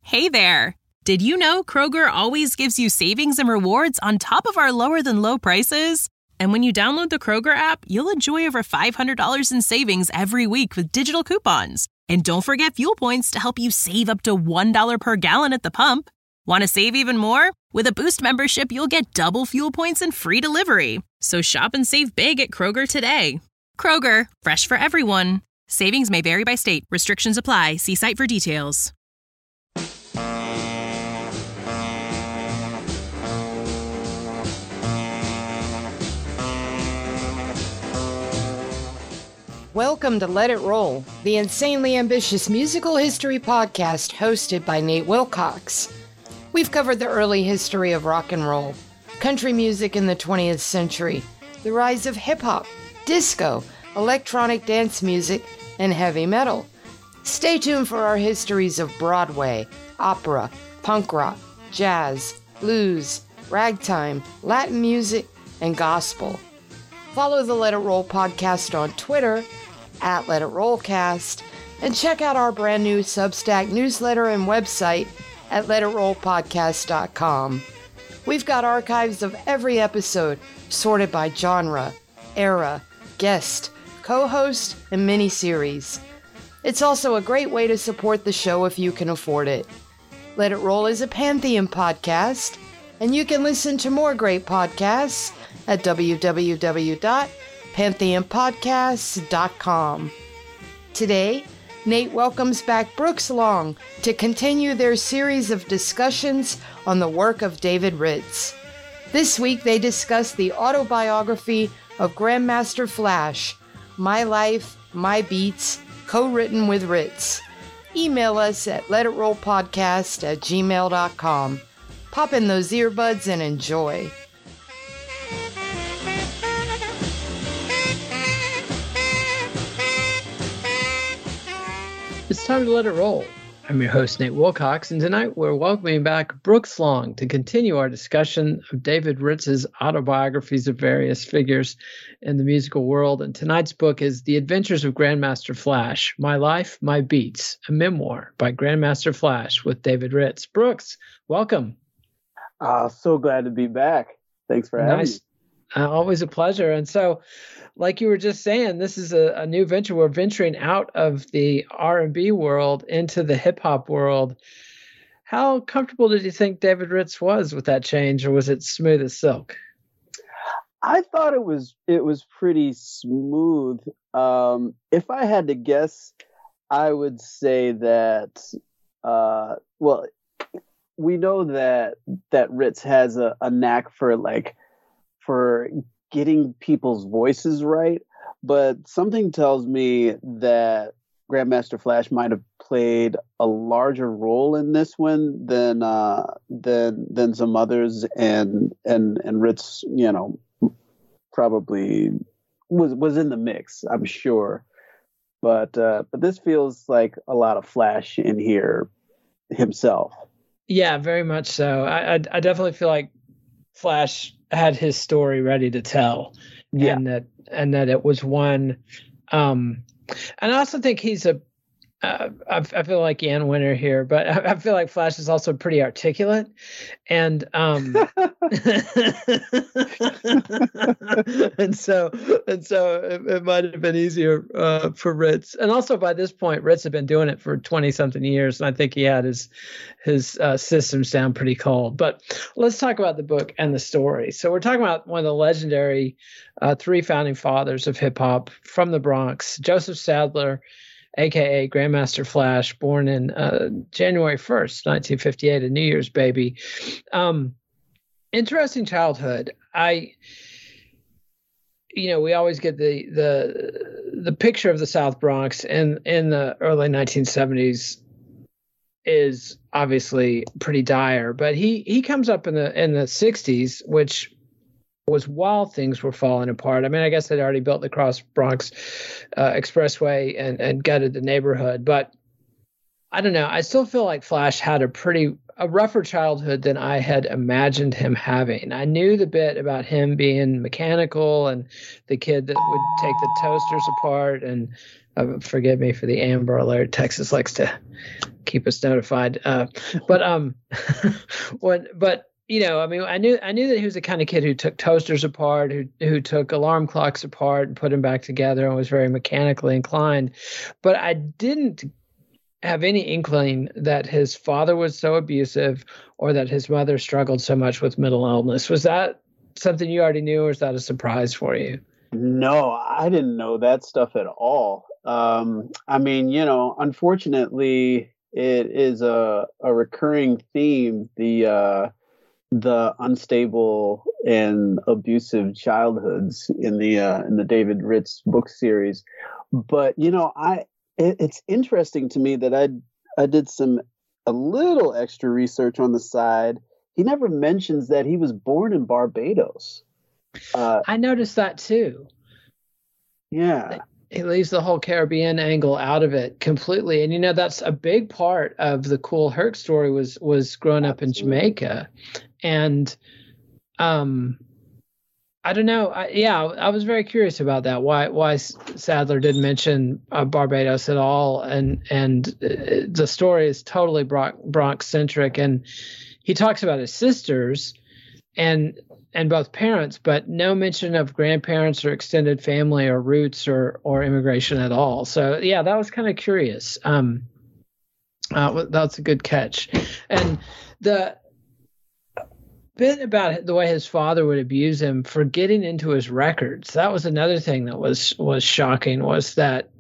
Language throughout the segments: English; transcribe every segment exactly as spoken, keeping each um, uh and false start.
Hey there! Did you know Kroger always gives you savings and rewards on top of our lower-than-low prices? And when you download the Kroger app, you'll enjoy over five hundred dollars in savings every week with digital coupons. And don't forget fuel points to help you save up to one dollar per gallon at the pump. Want to save even more? With a Boost membership, you'll get double fuel points and free delivery. So shop and save big at Kroger today. Kroger, fresh for everyone. Savings may vary by state. Restrictions apply. See site for details. Welcome to Let It Roll, the insanely ambitious musical history podcast hosted by Nate Wilcox. We've covered the early history of rock and roll, country music in the twentieth century, the rise of hip-hop, disco, electronic dance music, and heavy metal. Stay tuned for our histories of Broadway, opera, punk rock, jazz, blues, ragtime, Latin music, and gospel. Follow the Let It Roll podcast on Twitter, at Let It Rollcast, and check out our brand new Substack newsletter and website at let it roll podcast dot com. We've got archives of every episode sorted by genre, era, guest, co-host, and mini-series. It's also a great way to support the show if you can afford it. Let It Roll is a Pantheon podcast, and you can listen to more great podcasts at w w w dot pantheon podcasts dot com. Today, Nate welcomes back Brooks Long to continue their series of discussions on the work of David Ritz. This week, they discuss the autobiography of Grandmaster Flash, My Life, My Beats, co-written with Ritz. Email us at letitrollpodcast at gmail dot com. Pop in those earbuds and enjoy. It's time to let it roll. I'm your host, Nate Wilcox, and tonight we're welcoming back Brooks Long to continue our discussion of David Ritz's autobiographies of various figures in the musical world. And tonight's book is The Adventures of Grandmaster Flash, My Life, My Beats, a memoir by Grandmaster Flash with David Ritz. Brooks, welcome. Uh, so glad to be back. Thanks for having nice. me. Uh, always a pleasure. And so, like you were just saying, this is a, a new venture. We're venturing out of the R and B world into the hip hop world. How comfortable did you think David Ritz was with that change, or was it smooth as silk? I thought it was it was pretty smooth. Um, if I had to guess, I would say that. Uh, well, we know that that Ritz has a, a knack for like for getting people's voices right, but something tells me that Grandmaster Flash might have played a larger role in this one than uh, than than some others, and and and Ritz, you know, probably was was in the mix, I'm sure, but uh, but this feels like a lot of Flash in here himself. Yeah, very much so. I I, I definitely feel like Flash had his story ready to tell, yeah. and that and that it was one. Um, and I also think he's a. Uh, I, I feel like Ian Winter here, but I, I feel like Flash is also pretty articulate, and um, and so and so it, it might have been easier uh, for Ritz. And also by this point, Ritz had been doing it for twenty something years, and I think he had his his uh, systems down pretty cold. But let's talk about the book and the story. So we're talking about one of the legendary uh, three founding fathers of hip hop from the Bronx, Joseph Sadler, a k a. Grandmaster Flash, born in uh, January first, nineteen fifty-eight, a New Year's baby. Um, interesting childhood. I, you know, we always get the the the picture of the South Bronx in, in the early nineteen seventies is obviously pretty dire, but he he comes up in the in the sixties, which was while things were falling apart. I mean, I guess they'd already built the Cross Bronx uh, Expressway and, and gutted the neighborhood, but I don't know. I still feel like Flash had a pretty a rougher childhood than I had imagined him having. I knew the bit about him being mechanical and the kid that would take the toasters apart and Uh, forgive me for the Amber Alert. Texas likes to keep us notified. Uh, but um, when but you know, I mean, I knew I knew that he was the kind of kid who took toasters apart, who who took alarm clocks apart and put them back together, and was very mechanically inclined. But I didn't have any inkling that his father was so abusive, or that his mother struggled so much with mental illness. Was that something you already knew, or is that a surprise for you? No, I didn't know that stuff at all. Um, I mean, you know, unfortunately, it is a a recurring theme. The uh, the unstable and abusive childhoods in the uh, in the David Ritz book series. But you know, I it, it's interesting to me that I I did some a little extra research on the side. He never mentions that he was born in Barbados. Uh, I noticed that too. Yeah. He leaves the whole Caribbean angle out of it completely. And, you know, that's a big part of the Kool Herc story was, was growing up in Jamaica. And, um, I don't know. I, yeah, I was very curious about that. Why, why Sadler didn't mention uh, Barbados at all. And, and uh, the story is totally Bronx, Bronx centric. And he talks about his sisters and, and both parents, but no mention of grandparents or extended family or roots or or immigration at all. So yeah, that was kind of curious. Um, uh, that's a good catch. And the bit about the way his father would abuse him for getting into his records, that was another thing that was was shocking. Was that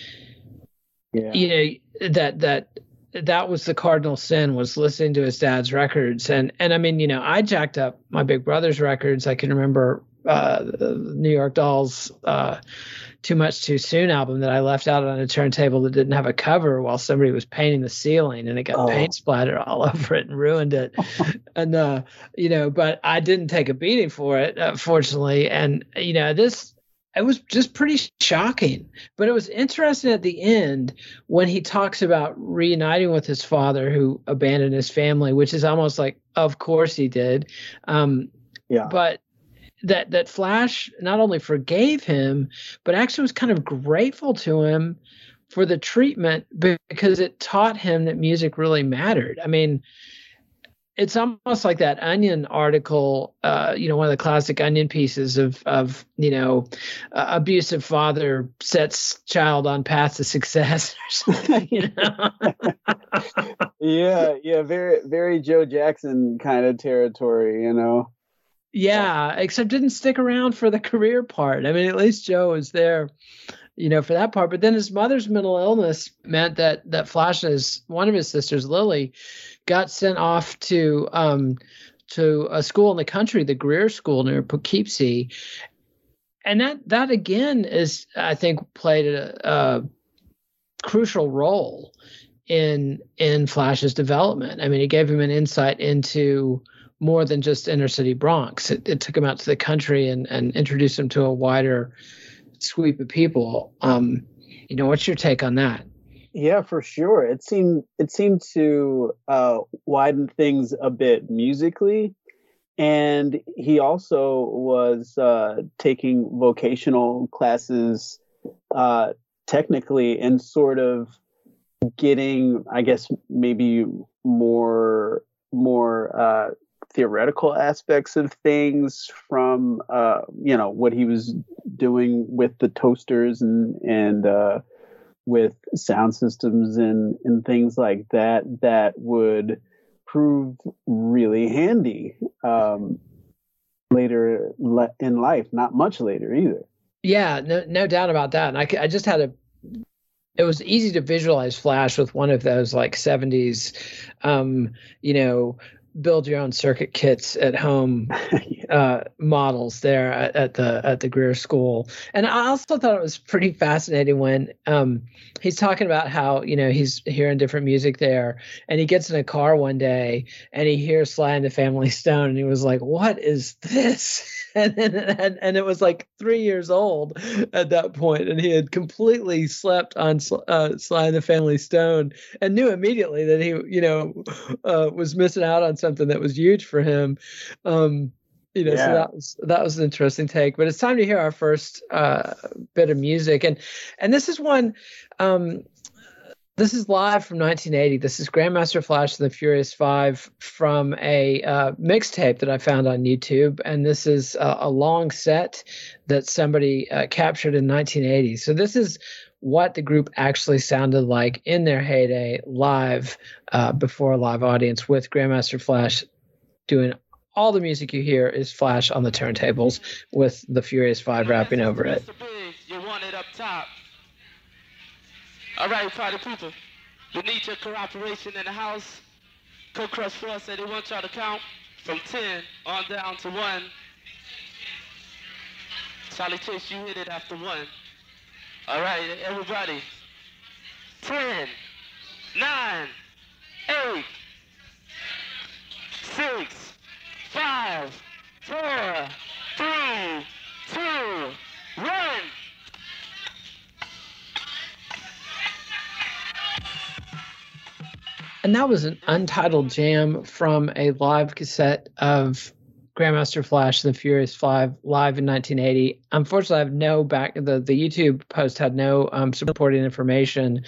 yeah. you know that that. that was the cardinal sin, was listening to his dad's records. And, and I mean, you know, I jacked up my big brother's records. I can remember uh, the New York Dolls, uh, Too Much Too Soon album that I left out on a turntable that didn't have a cover while somebody was painting the ceiling, and it got oh. paint splattered all over it and ruined it. and, uh, you know, but I didn't take a beating for it, uh, fortunately. And, you know, this, it was just pretty shocking, but it was interesting at the end when he talks about reuniting with his father who abandoned his family, which is almost like, of course he did. Um, yeah. But that, that Flash not only forgave him, but actually was kind of grateful to him for the treatment because it taught him that music really mattered. I mean, it's almost like that Onion article, uh, you know, one of the classic Onion pieces of, of you know, uh, abusive father sets child on path to success or something, you know? yeah, yeah, very, very Joe Jackson kind of territory, you know? Yeah, except didn't stick around for the career part. I mean, at least Joe was there, you know, for that part. But then his mother's mental illness meant that that Flash's, one of his sisters, Lily, got sent off to um, to a school in the country, the Greer School near Poughkeepsie, and that that again is, I think, played a, a crucial role in in Flash's development. I mean, it gave him an insight into more than just inner city Bronx. It, it took him out to the country and and introduced him to a wider sweep of people. Um, you know, what's your take on that? Yeah, for sure. It seemed it seemed to uh, widen things a bit musically, and he also was uh, taking vocational classes, uh, technically, and sort of getting, I guess, maybe more more uh, theoretical aspects of things from uh, you know what he was doing with the toasters and and. Uh, with sound systems and, and things like that, that would prove really handy um, later le- in life, not much later either. Yeah, no, no doubt about that. And I, I just had a, it was easy to visualize Flash with one of those like seventies, um, you know, build your own circuit kits at home uh, models there at, at the at the Greer School. And I also thought it was pretty fascinating when um, he's talking about how, you know, he's hearing different music there, and he gets in a car one day and he hears Sly and the Family Stone, and he was like, "What is this?" And and, and it was like three years old at that point, and he had completely slept on uh, Sly and the Family Stone and knew immediately that he, you know, uh, was missing out on something that was huge for him. Um, You know, Yeah. so that was that was an interesting take. But it's time to hear our first uh, bit of music, and and this is one. Um, this is live from nineteen eighty. This is Grandmaster Flash and the Furious Five from a uh, mixtape that I found on YouTube, and this is uh, a long set that somebody uh, captured in nineteen eighty. So this is what the group actually sounded like in their heyday, live uh, before a live audience, with Grandmaster Flash doing. All the music you hear is Flash on the turntables with the Furious Five rapping over it. You want it up top. All right, party people. We need your cooperation in the house. Cook Crush Four said they want y'all to count from ten on down to one. Charlie Chase, you hit it after one. All right, everybody. Ten, nine, eight, six, five, four, three, two, one. And that was an untitled jam from a live cassette of Grandmaster Flash and the Furious Five live in nineteen eighty. Unfortunately, I have no back. The, the YouTube post had no um, supporting information.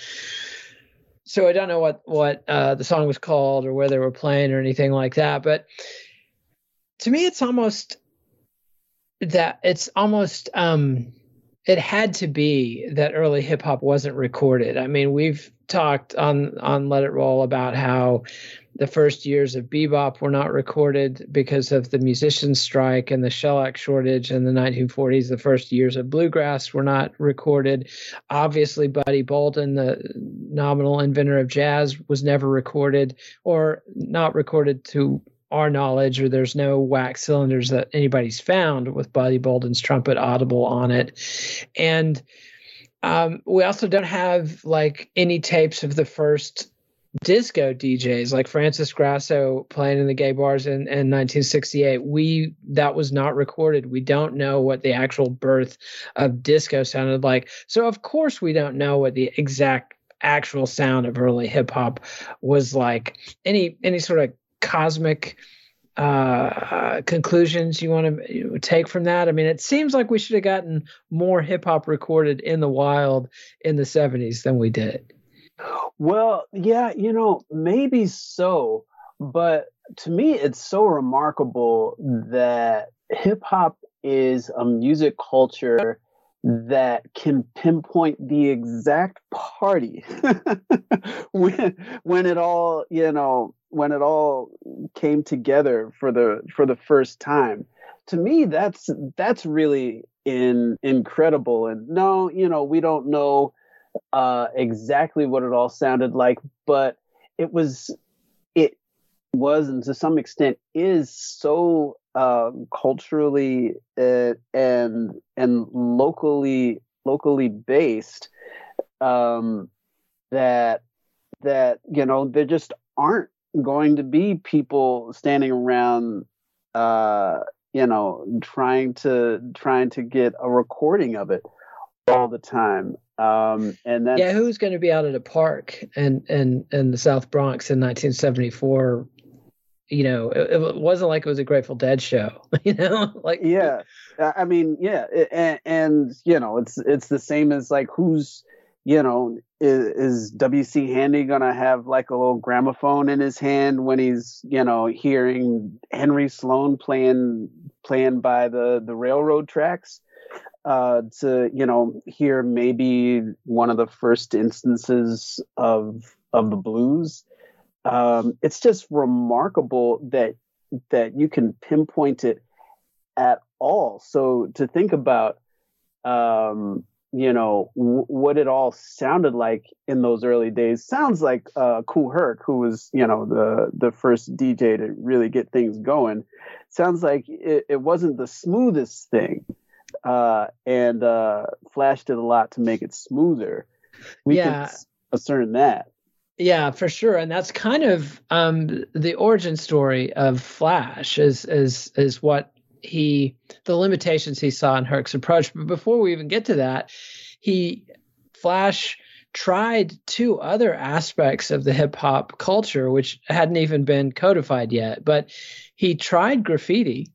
So I don't know what, what uh, the song was called or where they were playing or anything like that. But to me, it's almost that it's almost um, it had to be that early hip hop wasn't recorded. I mean, we've talked on on Let It Roll about how the first years of bebop were not recorded because of the musicians' strike and the shellac shortage in the nineteen forties. The first years of bluegrass were not recorded. Obviously, Buddy Bolden, the nominal inventor of jazz, was never recorded or not recorded to our knowledge, or there's no wax cylinders that anybody's found with Buddy Bolden's trumpet audible on it. And um, we also don't have like any tapes of the first disco D Js, like Francis Grasso playing in the gay bars in, in nineteen sixty-eight. We that was not recorded. We don't know what the actual birth of disco sounded like. So of course we don't know what the exact actual sound of early hip hop was like. Any any sort of cosmic uh, conclusions you want to take from that? I mean, it seems like we should have gotten more hip hop recorded in the wild in the seventies than we did. Well, yeah, you know, maybe so. But to me, it's so remarkable that hip hop is a music culture that can pinpoint the exact party when when it all, you know, when it all came together for the for the first time. To me, that's that's really in, incredible. And no, you know, we don't know uh, exactly what it all sounded like, but it was it was, and to some extent is, so uh, culturally uh, and and locally locally based um, that that you know there just aren't going to be people standing around uh, you know trying to trying to get a recording of it all the time. Um, and that's, yeah, who's going to be out at a park in, in, in the South Bronx in nineteen seventy-four? You know, it, it wasn't like it was a Grateful Dead show, you know, like, yeah, I mean, yeah. And, and, you know, it's, it's the same as like, who's, you know, is, is W C Handy going to have like a little gramophone in his hand when he's, you know, hearing Henry Sloan playing, playing by the, the railroad tracks? Uh, to, you know, hear maybe one of the first instances of of the blues. Um, it's just remarkable that that you can pinpoint it at all. So to think about, um, you know, w- what it all sounded like in those early days sounds like uh, Kool Herc, who was, you know, the the first D J to really get things going. Sounds like it, it wasn't the smoothest thing. Uh, and uh, Flash did a lot to make it smoother. We yeah. can discern that. Yeah, for sure. And that's kind of um, the origin story of Flash is is is what he, the limitations he saw in Herc's approach. But before we even get to that, he, Flash tried two other aspects of the hip hop culture, which hadn't even been codified yet. But he tried graffiti.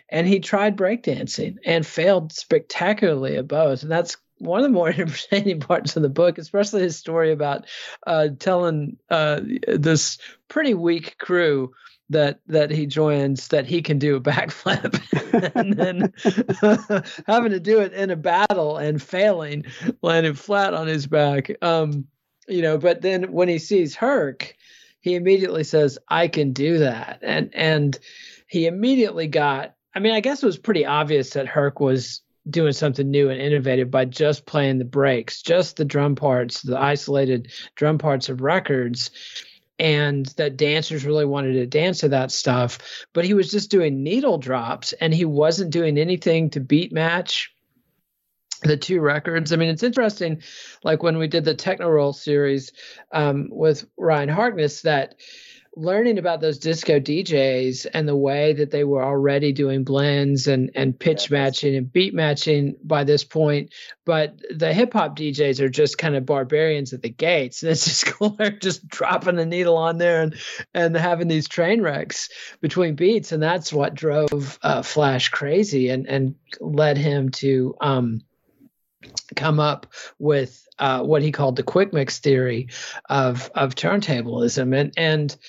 and he tried breakdancing and failed spectacularly at both. And that's one of the more entertaining parts of the book, especially his story about uh, telling uh, this pretty weak crew that that he joins that he can do a backflip, and then uh, having to do it in a battle and failing, landing flat on his back. Um, you know, but then when he sees Herc, he immediately says, "I can do that," and and he immediately got. I mean, I guess it was pretty obvious that Herc was doing something new and innovative by just playing the breaks, just the drum parts, the isolated drum parts of records, and that dancers really wanted to dance to that stuff. But he was just doing needle drops, and he wasn't doing anything to beat match the two records. I mean, it's interesting, like when we did the Techno Roll series um, with Ryan Harkness, that learning about those disco D Js and the way that they were already doing blends and, and pitch yeah, matching and beat matching by this point, but the hip hop D Js are just kind of barbarians at the gates. And it's just cool. They're just dropping the needle on there and, and having these train wrecks between beats. And that's what drove uh, Flash crazy and, and led him to um, come up with uh, what he called the quick mix theory of, of turntablism. And, and,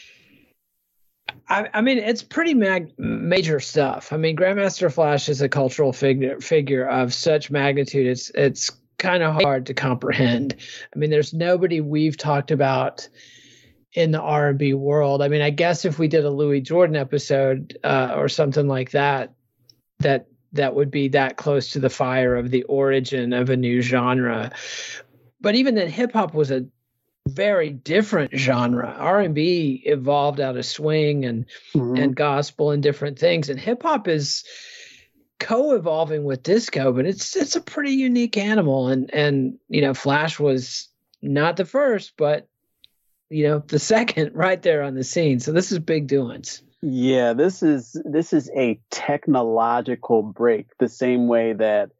I, I mean, it's pretty mag- major stuff. I mean, Grandmaster Flash is a cultural figure figure of such magnitude. It's it's kind of hard to comprehend. I mean, there's nobody we've talked about in the R and B world. I mean, I guess if we did a Louis Jordan episode uh, or something like that, that that would be that close to the fire of the origin of a new genre. But even then, hip hop was a very different genre. R and B evolved out of swing and mm-hmm. and gospel and different things, and hip hop is co-evolving with disco, but it's it's a pretty unique animal. And and you know, Flash was not the first, but you know, the second right there on the scene. So this is big doings. Yeah, this is this is a technological break, the same way that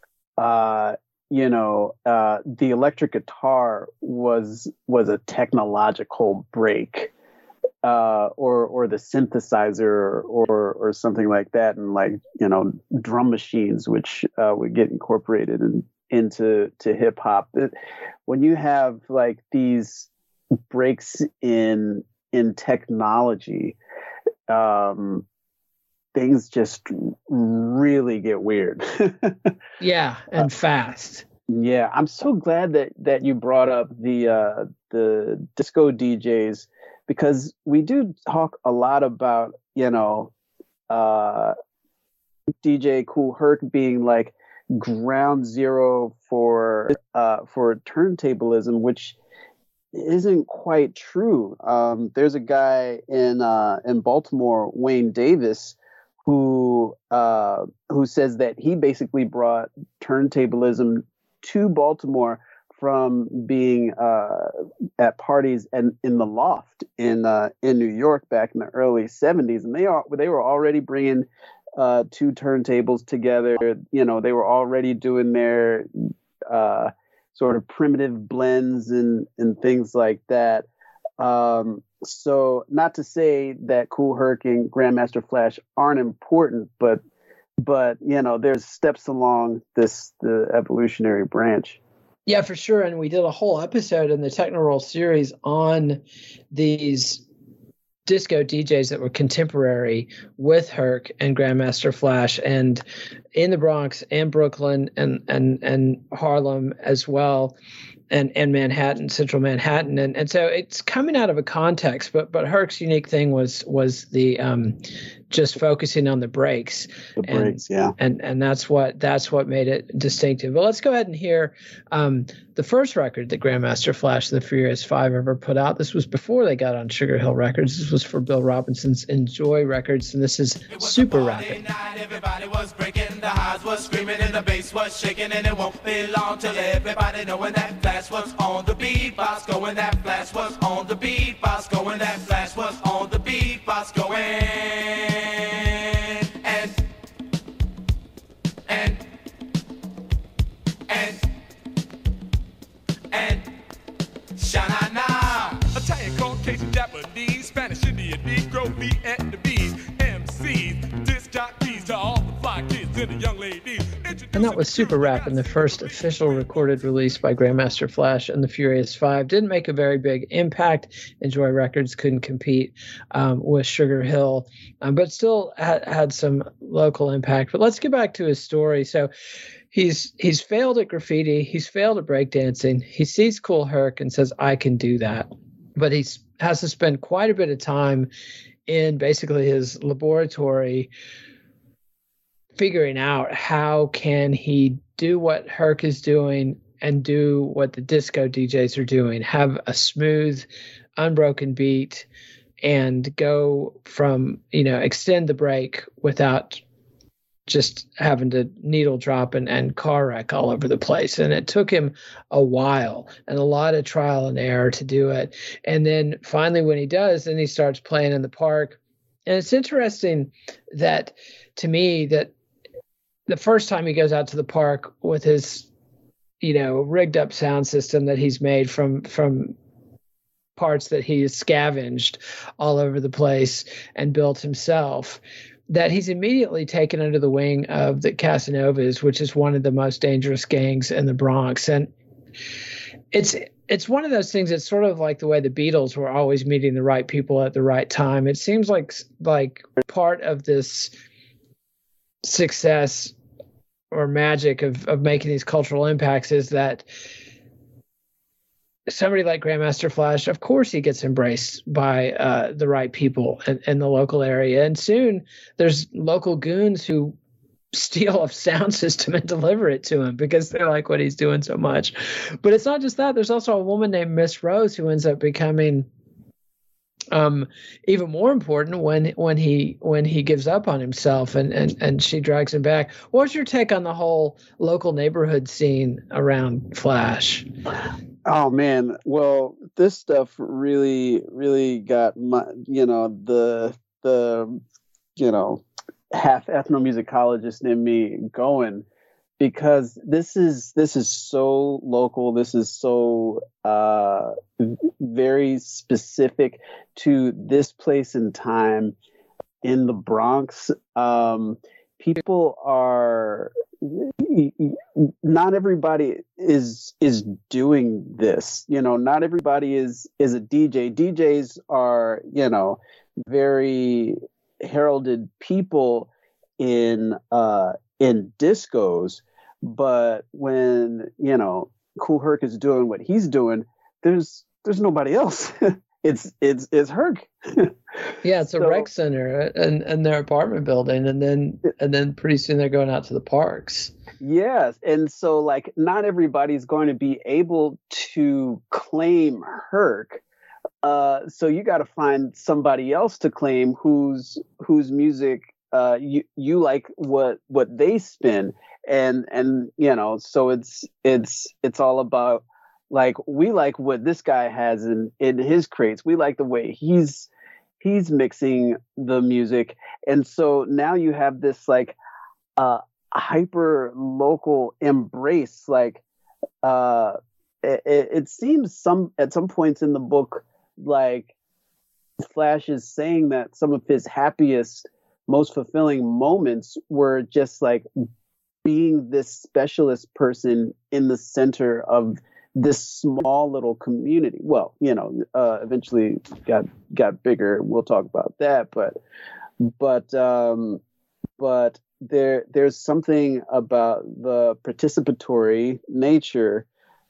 uh you know, uh, the electric guitar was was a technological break, uh, or or the synthesizer, or or something like that, and like you know, drum machines, which uh, would get incorporated in, into to hip hop. When you have like these breaks in in technology, um, things just really get weird. Yeah, and uh, fast. Yeah, I'm so glad that that you brought up the uh, the disco D Js, because we do talk a lot about, you know, uh, D J Kool Herc being like ground zero for uh, for turntablism, which isn't quite true. Um, there's a guy in uh, in Baltimore, Wayne Davis, who uh, who says that he basically brought turntablism to Baltimore from being uh, at parties and in the Loft in uh, in New York back in the early seventies, and they are they were already bringing uh, two turntables together. You know, they were already doing their uh, sort of primitive blends and and things like that. Um, So not to say that Kool Herc and Grandmaster Flash aren't important, but but you know, there's steps along this the evolutionary branch. Yeah, for sure. And we did a whole episode in the Techno Roll series on these disco D Js that were contemporary with Herc and Grandmaster Flash, and in the Bronx and Brooklyn and and and Harlem as well. And, and Manhattan, Central Manhattan, and and so it's coming out of a context. But but Herc's unique thing was was the um, just focusing on the breaks. The breaks, and, yeah. And and that's what that's what made it distinctive. But let's go ahead and hear um, the first record that Grandmaster Flash and the Furious Five ever put out. This was before they got on Sugar Hill Records. This was for Bill Robinson's Enjoy Records, and this is Super Rapid. Everybody was breaking, the highs was screaming, and the bass was shaking, and it won't be long till everybody knowing that Flash was on the beatbox going, that Flash was on the beatbox going, that Flash was on the beatbox going, and and and and sha-na-na. Italian, Caucasian, Japanese, Spanish, Indian, Negro, Vietnamese, M Cs, disc jockeys, to all the fly kids and the young ladies. And that was Super Rappin', the first official recorded release by Grandmaster Flash and the Furious Five. Didn't make a very big impact. Enjoy Records couldn't compete um, with Sugar Hill, um, but still had, had some local impact. But let's get back to his story. So he's he's failed at graffiti. He's failed at breakdancing. He sees Kool Herc and says, I can do that. But he has to spend quite a bit of time in basically his laboratory figuring out how can he do what Herc is doing and do what the disco D Js are doing, have a smooth, unbroken beat and go from, you know, extend the break without just having to needle drop and, and car wreck all over the place. And it took him a while and a lot of trial and error to do it. And then finally when he does, then he starts playing in the park. And it's interesting that to me that the first time he goes out to the park with his, you know, rigged up sound system that he's made from, from parts that he has scavenged all over the place and built himself, that he's immediately taken under the wing of the Casanovas, which is one of the most dangerous gangs in the Bronx. And it's, it's one of those things. It's sort of like the way the Beatles were always meeting the right people at the right time. It seems like, like part of this success or magic of, of making these cultural impacts is that somebody like Grandmaster Flash, of course he gets embraced by uh, the right people in, in the local area. And soon there's local goons who steal a sound system and deliver it to him because they like what he's doing so much. But it's not just that. There's also a woman named Miss Rose who ends up becoming um, even more important when when he when he gives up on himself and, and, and she drags him back. What's your take on the whole local neighborhood scene around Flash? Oh man, well, this stuff really, really got my, you know, the the, you know, half ethnomusicologist in me going, because this is this is so local. This is so uh, very specific to this place and time in the Bronx. Um, people are. Not everybody is is doing this, you know. Not everybody is is a D J. D Js are, you know, very heralded people in uh, in discos. But when, you know, Kool Herc is doing what he's doing, there's there's nobody else. It's it's it's Herc. Yeah, it's a so, rec center and and their apartment building, and then and then pretty soon they're going out to the parks. Yes, and so like not everybody's going to be able to claim Herc. Uh, so you got to find somebody else to claim whose whose music uh, you you like what what they spin, and and you know, so it's it's it's all about. Like, we like what this guy has in, in his crates. We like the way he's he's mixing the music. And so now you have this, like, uh, hyper local embrace. Like, uh, it, it seems some at some points in the book, like, Flash is saying that some of his happiest, most fulfilling moments were just, like, being this specialist person in the center of this small little community. Well, you know, uh, eventually got got bigger. We'll talk about that, but but um, but there there's something about the participatory nature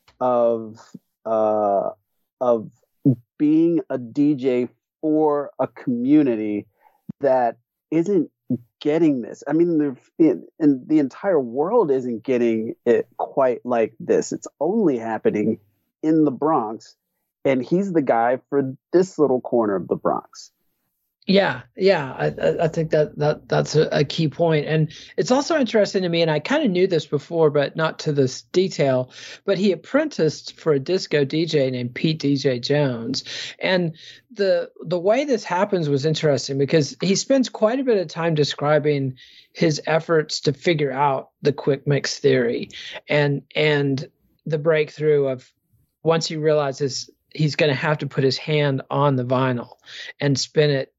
of uh, of being a D J for a community that isn't getting this. I mean, the, and the entire world isn't getting it quite like this. It's only happening in the Bronx, and he's the guy for this little corner of the Bronx. Yeah, yeah, I, I think that, that that's a, a key point. And it's also interesting to me, and I kind of knew this before, but not to this detail, but he apprenticed for a disco D J named Pete D J Jones. And the the way this happens was interesting because he spends quite a bit of time describing his efforts to figure out the quick mix theory and and the breakthrough of once he realizes he's going to have to put his hand on the vinyl and spin it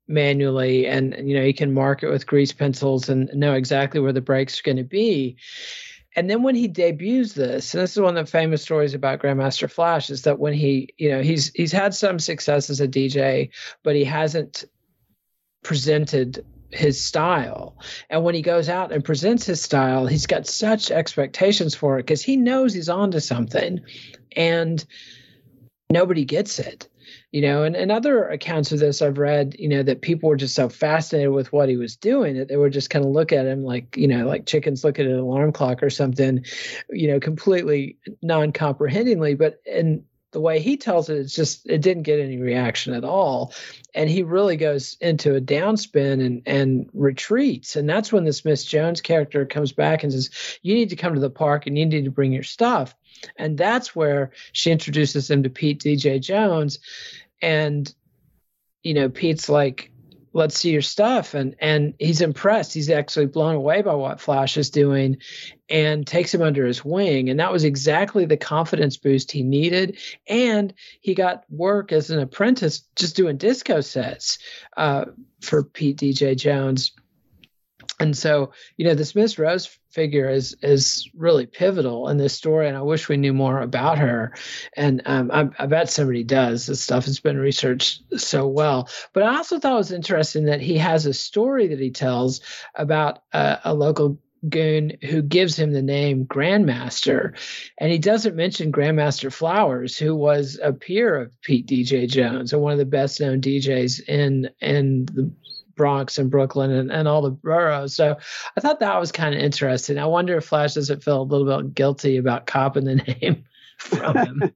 manually, and you know he can mark it with grease pencils and know exactly where the breaks are going to be. And then when he debuts this, and this is one of the famous stories about Grandmaster Flash, is that when he, you know, he's he's had some success as a D J, but he hasn't presented his style. And when he goes out and presents his style, he's got such expectations for it because he knows he's onto something, and nobody gets it. You know, and, and other accounts of this I've read, you know, that people were just so fascinated with what he was doing that they were just kind of look at him like, you know, like chickens look at an alarm clock or something, you know, completely non-comprehendingly. But in the way he tells it, it's just, it didn't get any reaction at all. And he really goes into a downspin and, and retreats. And that's when this Miss Jones character comes back and says, you need to come to the park and you need to bring your stuff. And that's where she introduces him to Pete D J Jones. And, you know, Pete's like, let's see your stuff. And, and he's impressed. He's actually blown away by what Flash is doing and takes him under his wing. And that was exactly the confidence boost he needed. And he got work as an apprentice just doing disco sets uh, for Pete D J Jones. And so, you know, this Miss Rose figure is is really pivotal in this story, and I wish we knew more about her. And um, I, I bet somebody does. This stuff has been researched so well. But I also thought it was interesting that he has a story that he tells about uh, a local goon who gives him the name Grandmaster, and he doesn't mention Grandmaster Flowers, who was a peer of Pete D J Jones and one of the best known D Js in in the Bronx and Brooklyn and, and all the boroughs. So I thought that was kind of interesting. I wonder if Flash doesn't feel a little bit guilty about copying the name from him.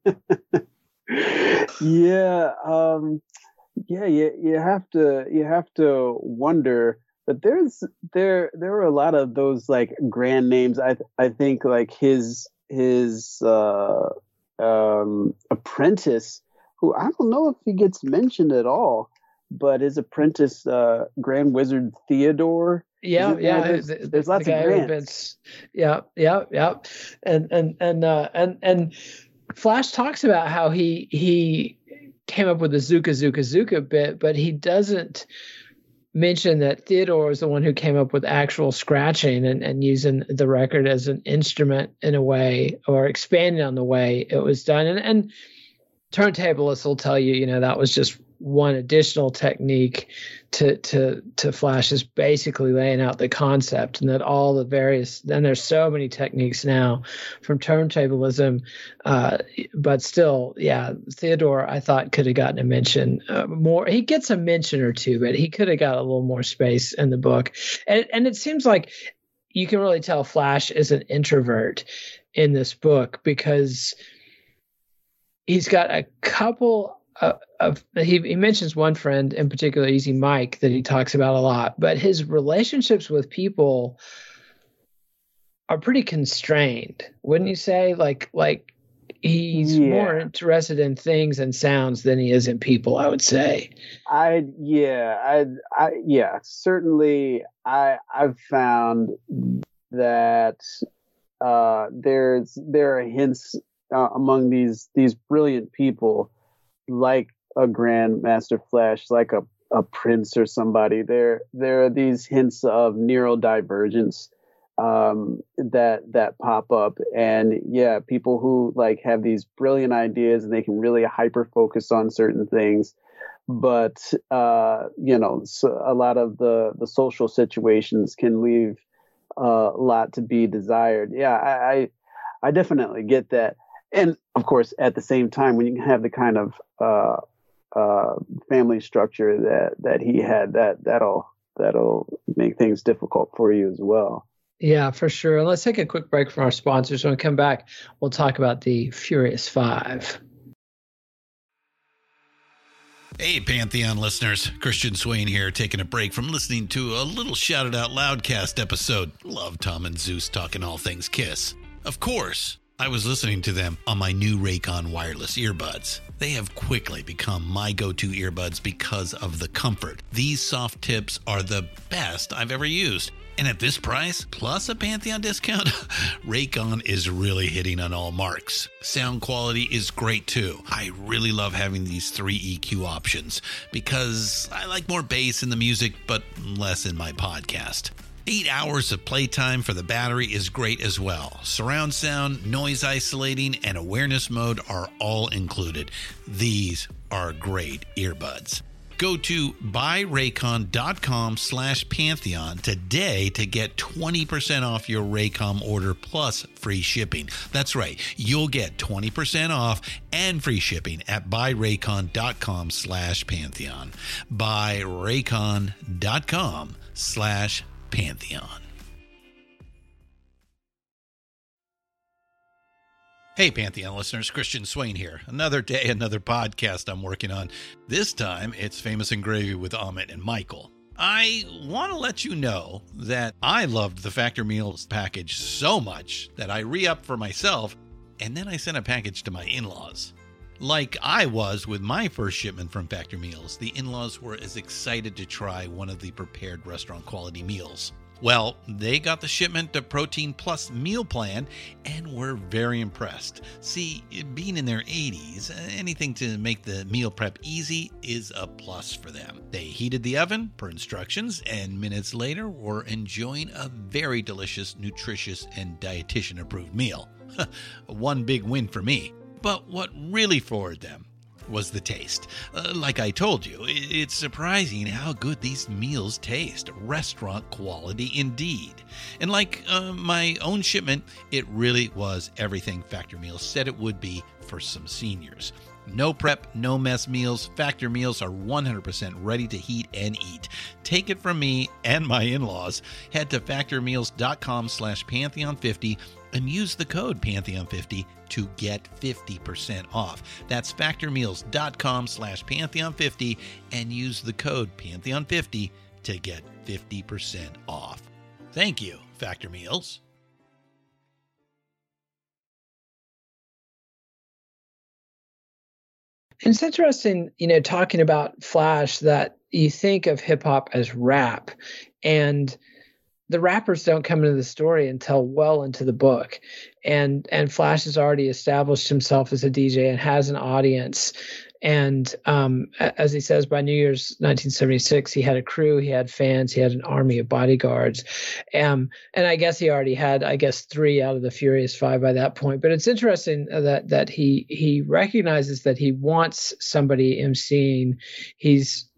yeah. Um, yeah. You, you have to, you have to wonder, but there's, there, there were a lot of those like grand names. I, I think like his, his, uh, um, apprentice, who I don't know if he gets mentioned at all, but his apprentice, uh, Grand Wizard Theodore. Yeah, yeah. There's, the, there's lots the of grants. Yeah, yeah, yeah. And and and uh, and and Flash talks about how he he came up with the Zuka Zuka Zuka bit, but he doesn't mention that Theodore is the one who came up with actual scratching and, and using the record as an instrument in a way, or expanding on the way it was done. And and turntablists will tell you, you know, that was just one additional technique to to to Flash, is basically laying out the concept, and that all the various, then there's so many techniques now from turntablism, uh, but still, yeah, Theodore I thought could have gotten a mention uh, more. He gets a mention or two, but he could have got a little more space in the book. And and it seems like you can really tell Flash is an introvert in this book, because he's got a couple Uh, of he, he mentions one friend in particular, Easy Mike, that he talks about a lot, but his relationships with people are pretty constrained, wouldn't you say? Like, like he's yeah. more interested in things and sounds than he is in people, I would say. I yeah, I I yeah, certainly I I've found that uh, there's there are hints uh, among these these brilliant people, like a Grandmaster Flash, like a, a Prince or somebody. There there are these hints of neurodivergence um, that that pop up, and yeah, people who like have these brilliant ideas and they can really hyper focus on certain things, but uh, you know, so a lot of the the social situations can leave uh, a lot to be desired. Yeah, I, I I definitely get that. And of course, at the same time, when you have the kind of uh, uh, family structure that, that he had, that that'll that'll make things difficult for you as well. Yeah, for sure. And let's take a quick break from our sponsors. When we come back, we'll talk about the Furious Five. Hey, Pantheon listeners, Christian Swain here, taking a break from listening to a little Shout It Out Loudcast episode. Love Tom and Zeus talking all things Kiss. Of course. I was listening to them on my new Raycon wireless earbuds. They have quickly become my go-to earbuds because of the comfort. These soft tips are the best I've ever used. And at this price, plus a Pantheon discount, Raycon is really hitting on all marks. Sound quality is great too. I really love having these three E Q options because I like more bass in the music, but less in my podcast. Eight hours of playtime for the battery is great as well. Surround sound, noise isolating, and awareness mode are all included. These are great earbuds. Go to buyraycon.com slash Pantheon today to get twenty percent off your Raycon order plus free shipping. That's right. You'll get twenty percent off and free shipping at buyraycon.com slash Pantheon. Buyraycon.com slash Pantheon. Hey, Pantheon listeners, Christian Swain here. Another day, another podcast I'm working on. This time, it's Famous and Gravy with Amit and Michael. I want to let you know that I loved the Factor Meals package so much that I re-upped for myself, and then I sent a package to my in-laws. Like I was with my first shipment from Factor Meals, the in-laws were as excited to try one of the prepared restaurant quality meals. Well, they got the shipment to Protein Plus meal plan and were very impressed. See, being in their eighties, anything to make the meal prep easy is a plus for them. They heated the oven per instructions and minutes later were enjoying a very delicious, nutritious, and dietitian-approved meal. One big win for me. But what really floored them was the taste. Uh, like I told you, it's surprising how good these meals taste. Restaurant quality indeed. And like uh, my own shipment, it really was everything Factor Meals said it would be for some seniors. No prep, no mess meals. Factor Meals are one hundred percent ready to heat and eat. Take it from me and my in-laws. Head to factormeals.com slash Pantheon fifty and use the code Pantheon fifty to get fifty percent off. That's factormeals.com slash Pantheon fifty and use the code Pantheon fifty to get fifty percent off. Thank you, Factor Meals. And it's interesting, you know, talking about Flash, that you think of hip hop as rap, and the rappers don't come into the story until well into the book. And and Flash has already established himself as a D J and has an audience. And um, as he says, by New Year's nineteen seventy-six, he had a crew, he had fans, he had an army of bodyguards. Um, and I guess he already had, I guess, three out of the Furious Five by that point. But it's interesting that that he he recognizes that he wants somebody emceeing. He's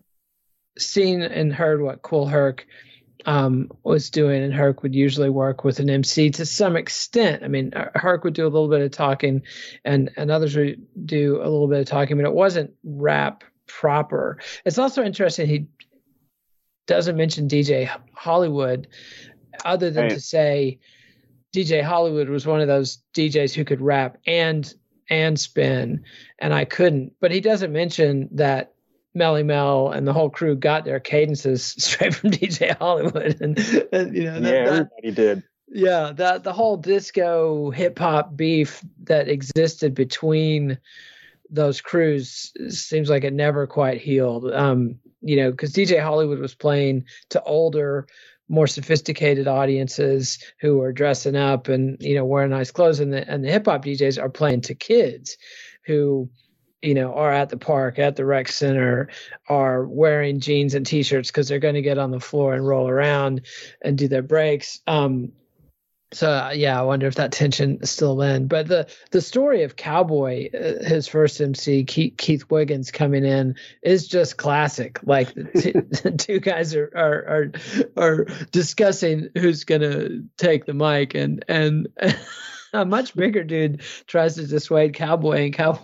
seen and heard what Kool Herc Um, was doing, and Herc would usually work with an M C to some extent. I mean, Herc would do a little bit of talking, and and others would do a little bit of talking, but it wasn't rap proper. It's also interesting he doesn't mention D J Hollywood, other than right. to say D J Hollywood was one of those D Js who could rap and and spin, and I couldn't. But he doesn't mention that Melly Mel and the whole crew got their cadences straight from D J Hollywood, and, and you know, that, yeah, that, everybody did. Yeah, that the whole disco hip hop beef that existed between those crews seems like it never quite healed. Um, you know, because D J Hollywood was playing to older, more sophisticated audiences who were dressing up and, you know, wearing nice clothes, and the and the hip hop D Js are playing to kids who, you know, are at the park, at the rec center, are wearing jeans and t-shirts because they're going to get on the floor and roll around and do their breaks. Um, so uh, yeah, I wonder if that tension is still in. But the the story of Cowboy, uh, his first M C, Keith, Keith Wiggins coming in, is just classic. Like the, t- the two guys are are are, are discussing who's going to take the mic, and and a much bigger dude tries to dissuade Cowboy, and Cowboy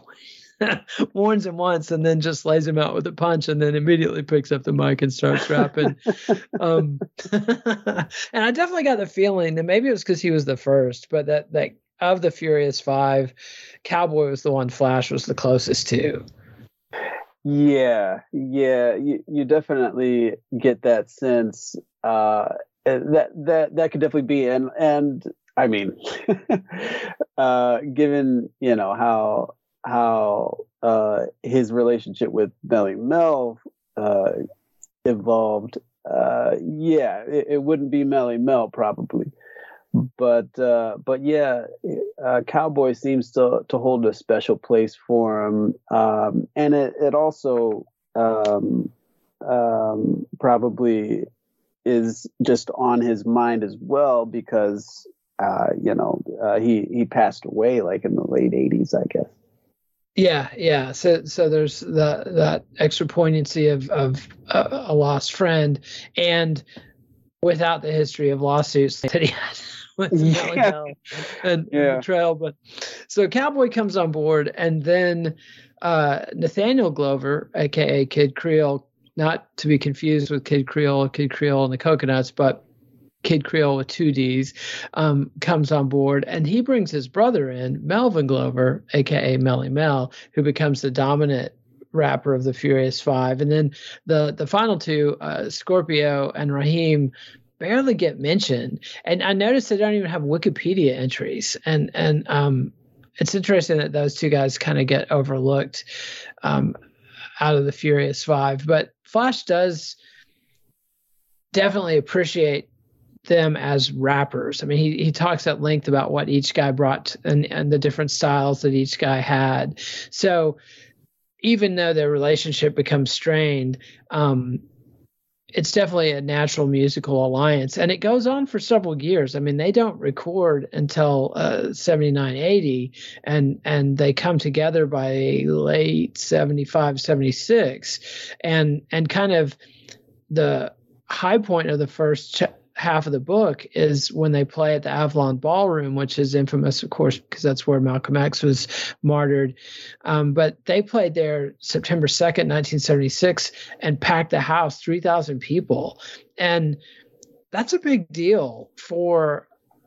warns him once and then just lays him out with a punch, and then immediately picks up the mic and starts rapping. um, and I definitely got the feeling that maybe it was because he was the first, but that, that of the Furious Five, Cowboy was the one Flash was the closest to. Yeah, yeah, you, you definitely get that sense. Uh, that that that could definitely be, and and I mean, uh, given, you know, how how uh, his relationship with Melly Mel uh, evolved, uh, yeah, it, it wouldn't be Melly Mel probably. But uh, but yeah, uh, Cowboy seems to to hold a special place for him, um, and it it also um, um, probably is just on his mind as well because uh, you know uh, he he passed away like in the late eighties, I guess. Yeah, yeah. So, so there's the that extra poignancy of of uh, a lost friend, and without the history of lawsuits that he had with Melly Mel and, Yeah. and betrayal. But so Cowboy comes on board, and then uh, Nathaniel Glover, aka Kid Creole, not to be confused with Kid Creole, Kid Creole and the Coconuts, but Kid Creole with two D's, um, comes on board, and he brings his brother in, Melvin Glover, aka Melly Mel, who becomes the dominant rapper of the Furious Five. And then the the final two, uh, Scorpio and Raheem, barely get mentioned. And I noticed they don't even have Wikipedia entries. And and um, it's interesting that those two guys kind of get overlooked um, out of the Furious Five. But Flash does definitely appreciate them as rappers. I mean, he he talks at length about what each guy brought and, and the different styles that each guy had. So even though their relationship becomes strained, um, it's definitely a natural musical alliance. And it goes on for several years. I mean, they don't record until uh, seventy-nine, eighty, and, and they come together by late seventy-five, seventy-six. And, and kind of the high point of the first ch- half of the book is when they play at the Avalon Ballroom, which is infamous, of course, because that's where Malcolm X was martyred. Um, but they played there September second, nineteen seventy-six, and packed the house, three thousand people. And that's a big deal for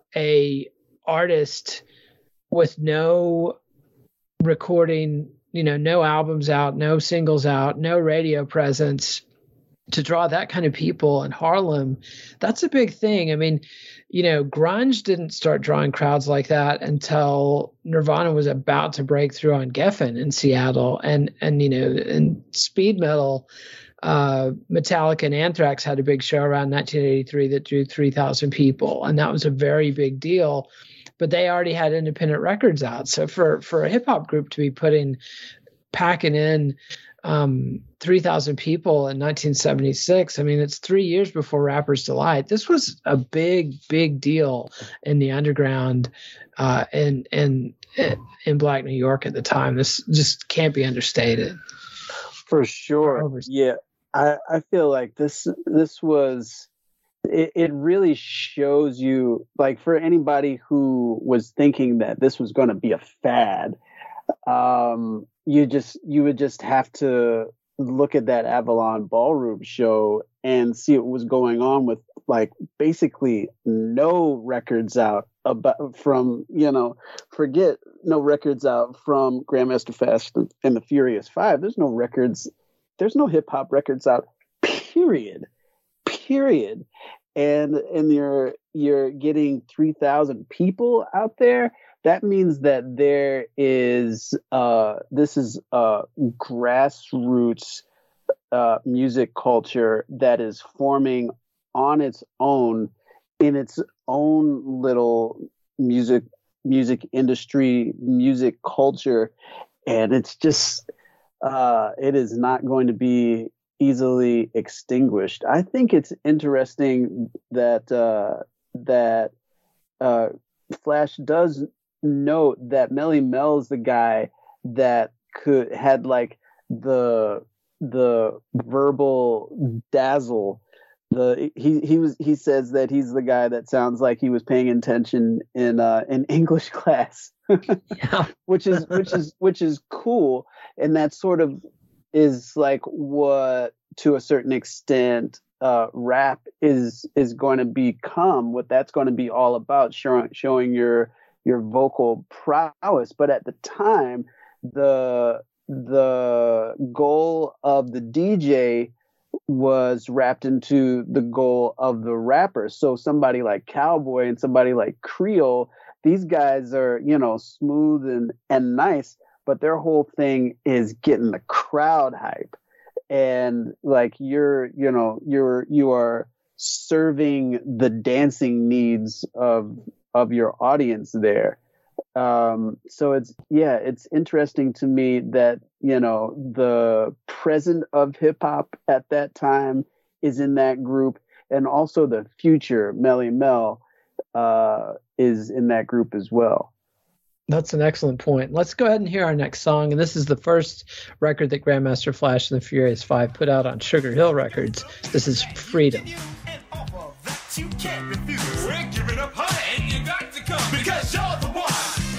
a artist with no recording, you know, no albums out, no singles out, no radio presence. To draw that kind of people in Harlem, that's a big thing. I mean, you know, grunge didn't start drawing crowds like that until Nirvana was about to break through on Geffen in Seattle. And, and you know, and speed metal, uh, Metallica and Anthrax had a big show around nineteen eighty-three that drew three thousand people. And that was a very big deal. But they already had independent records out. So for, for a hip hop group to be putting, packing in, Um, three thousand people in nineteen seventy-six. I mean, it's three years before Rapper's Delight. This was a big, big deal in the underground uh, in, in, in Black New York at the time. This just can't be understated. For sure. Yeah. I, I feel like this, this was, it, it really shows you, like, for anybody who was thinking that this was going to be a fad, um, you just you would just have to look at that Avalon Ballroom show and see what was going on with, like, basically no records out about from, you know, forget no records out from Grandmaster Flash and the Furious Five. There's no records. There's no hip hop records out, period, period. And, and you're, you're getting three thousand people out there. That means that there is, uh, this is a grassroots uh, music culture that is forming on its own, in its own little music, music industry, music culture. And it's just, uh, it is not going to be easily extinguished. I think it's interesting that, uh, that uh, Flash does note that Melly Mel's the guy that could had like the the verbal dazzle. The he he was he says that he's the guy that sounds like he was paying attention in uh, in English class, Yeah. which is which is which is cool, and that sort of is like what, to a certain extent, uh, rap is is going to become. What that's going to be all about, showing showing your your vocal prowess. But at the time, the the goal of the D J was wrapped into the goal of the rapper. So somebody like Cowboy and somebody like Creole, these guys are, you know, smooth and, and nice, but their whole thing is getting the crowd hype. And like you're, you know, you're, you are serving the dancing needs of, of your audience there. Um, so it's, yeah, it's interesting to me that, you know, the present of hip hop at that time is in that group. And also the future, Melly Mel, uh, is in that group as well. That's an excellent point. Let's go ahead and hear our next song. And this is the first record that Grandmaster Flash and the Furious Five put out on Sugar Hill Records. This is Freedom. You can't refuse. We're giving up high, and you got to come because you're the one.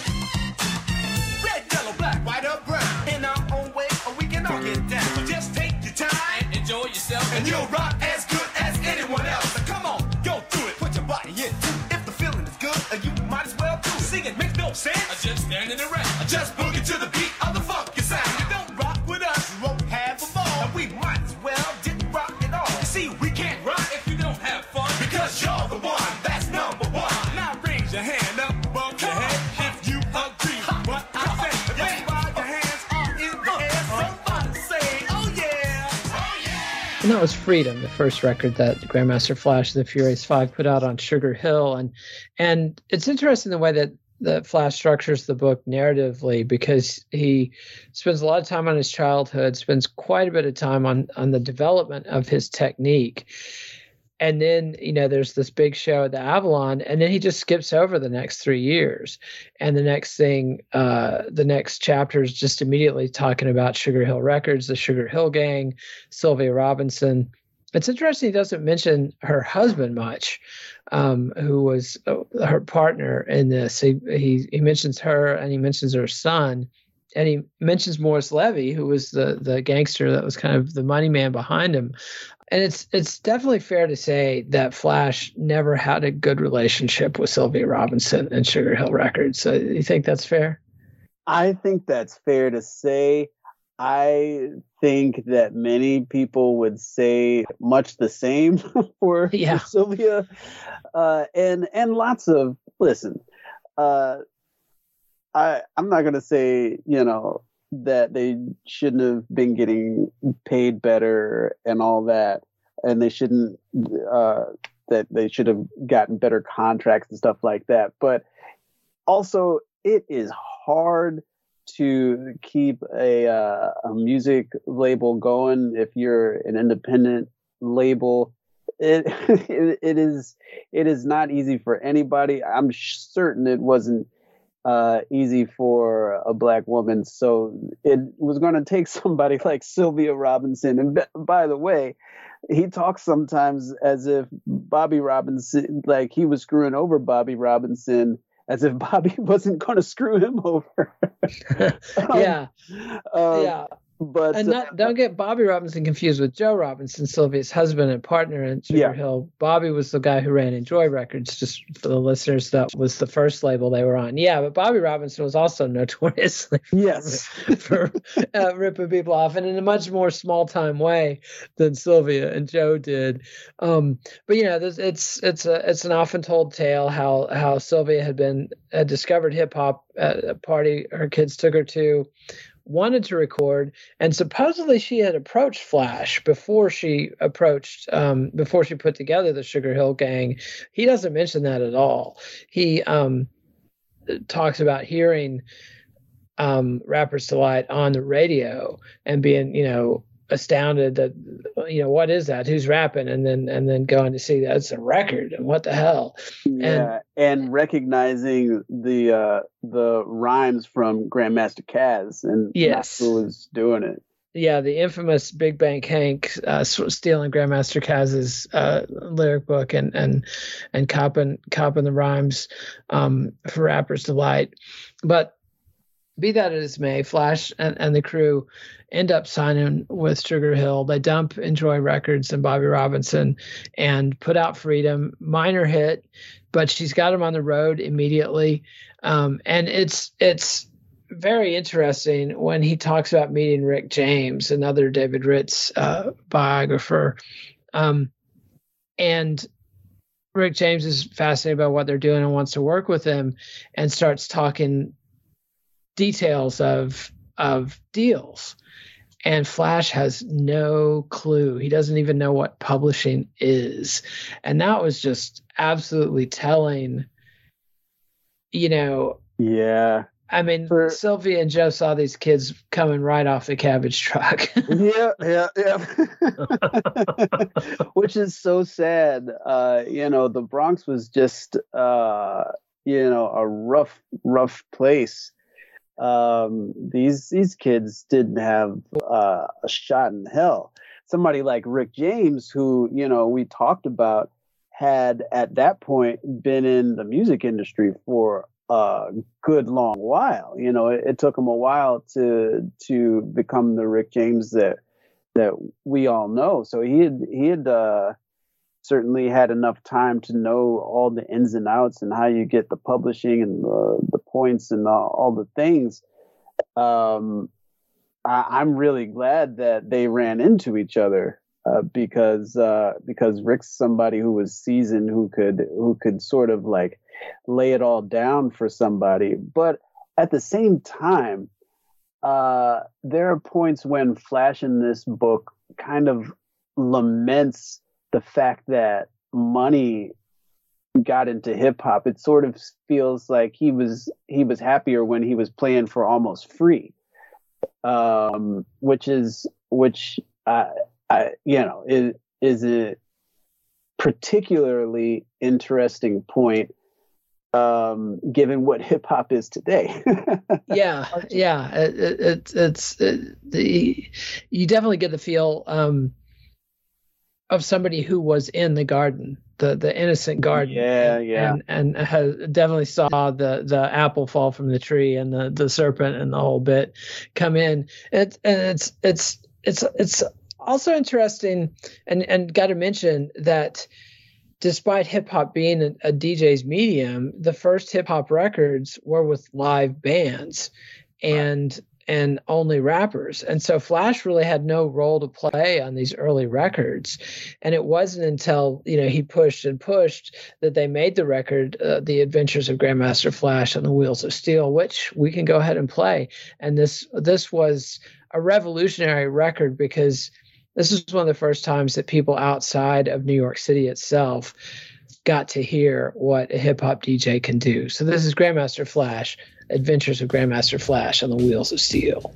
Red, yellow, black, white, or brown. In our own way, or we can all get down. So just take your time and enjoy yourself, and you'll rock as good as anyone else. So come on, go through it, put your body in. If the feeling is good, you might as well do it. Singing makes no sense. I just standing around. I just boogie to the beat of the funky sound. You don't rock with us, you won't have a ball. And we might as well didn't rock at all. You see, we can't rock if you don't have fun. Because you're the one, that's number one. Now raise your hand up above your head if you agree with what I say. That's why your hands are in the air. Somebody say, oh yeah, oh yeah. And that was Freedom, the first record that Grandmaster Flash and the Furious Five put out on Sugar Hill. And and it's interesting the way that that Flash structures the book narratively, because he spends a lot of time on his childhood, spends quite a bit of time on on the development of his technique. And then, you know, there's this big show at the Avalon, and then he just skips over the next three years. And the next thing, uh, the next chapter is just immediately talking about Sugar Hill Records, the Sugar Hill Gang, Sylvia Robinson. It's interesting he doesn't mention her husband much, um, who was uh, her partner in this. He, he he mentions her, and he mentions her son. And he mentions Morris Levy, who was the the gangster that was kind of the money man behind him. And it's it's definitely fair to say that Flash never had a good relationship with Sylvia Robinson and Sugar Hill Records. So you think that's fair? I think that's fair to say. I think that many people would say much the same for, yeah. for Sylvia. Uh, and and lots of, listen, uh, I, I'm not going to say, you know, that they shouldn't have been getting paid better and all that. And they shouldn't, uh, that they should have gotten better contracts and stuff like that. But also, it is hard to keep a, uh, a music label going if you're an independent label. It, it it is it is not easy for anybody. I'm certain it wasn't uh, easy for a black woman. So it was going to take somebody like Sylvia Robinson. And by the way, he talks sometimes as if Bobby Robinson, like he was screwing over Bobby Robinson, as if Bobby wasn't going to screw him over. yeah. um, yeah. But and not, uh, don't get Bobby Robinson confused with Joe Robinson, Sylvia's husband and partner in Sugar Yeah. Hill. Bobby was the guy who ran Enjoy Records, just for the listeners, that was the first label they were on. Yeah, but Bobby Robinson was also notoriously yes. for uh, ripping people off, and in a much more small-time way than Sylvia and Joe did. Um, but you know, there's, it's it's a it's an often told tale how how Sylvia had been had discovered hip hop at a party her kids took her to, wanted to record, and supposedly she had approached Flash before she approached um, before she put together the Sugar Hill Gang. He doesn't mention that at all. He um, talks about hearing um, Rapper's Delight on the radio and being, you know, astounded that, you know, what is that? Who's rapping? And then and then going to see that it's a record and what the hell? Yeah, and, and recognizing the uh, the rhymes from Grandmaster Caz, and yes, who was doing it. Yeah, the infamous Big Bank Hank uh, stealing Grandmaster Caz's uh, lyric book and and and copping copping the rhymes um, for Rapper's Delight. But be that as may, Flash and, and the crew end up signing with Sugar Hill. They dump Enjoy Records and Bobby Robinson and put out Freedom, minor hit, but she's got him on the road immediately. Um, and it's it's very interesting when he talks about meeting Rick James, another David Ritz uh, biographer. Um, and Rick James is fascinated by what they're doing and wants to work with them, and starts talking details of of deals. And Flash has no clue. He doesn't even know what publishing is. And that was just absolutely telling, you know. Yeah. I mean, For, Sylvia and Joe saw these kids coming right off the cabbage truck. yeah, yeah, yeah. Which is so sad. Uh, you know, the Bronx was just, uh, you know, a rough, rough place. Um, these these kids didn't have uh, a shot in hell. Somebody like Rick James, who, you know, we talked about, had at that point been in the music industry for a good long while. You know, it, it took him a while to to become the Rick James that that we all know. So he had he had uh, certainly had enough time to know all the ins and outs and how you get the publishing and the, the points and all, all the things. Um, I, I'm really glad that they ran into each other. Uh, because uh, because Rick's somebody who was seasoned, who could who could sort of like lay it all down for somebody. But at the same time, uh, there are points when Flash in this book kind of laments the fact that money got into hip hop. It sort of feels like he was he was happier when he was playing for almost free, um, which is which. Uh, I, you know, is, is a particularly interesting point, um, given what hip hop is today. yeah, yeah, it, it, it, it's it, the you definitely get the feel um, of somebody who was in the garden, the the innocent garden. Yeah, and, yeah, and and has definitely saw the the apple fall from the tree and the the serpent and the whole bit come in. It and it's it's it's it's. Also interesting, and, and got to mention that despite hip hop being a, a D J's medium, the first hip hop records were with live bands and right. and only rappers. And so Flash really had no role to play on these early records. And it wasn't until, you know, he pushed and pushed that they made the record, uh, The Adventures of Grandmaster Flash on the Wheels of Steel, which we can go ahead and play. And this this was a revolutionary record because this is one of the first times that people outside of New York City itself got to hear what a hip hop D J can do. So this is Grandmaster Flash, Adventures of Grandmaster Flash on the Wheels of Steel.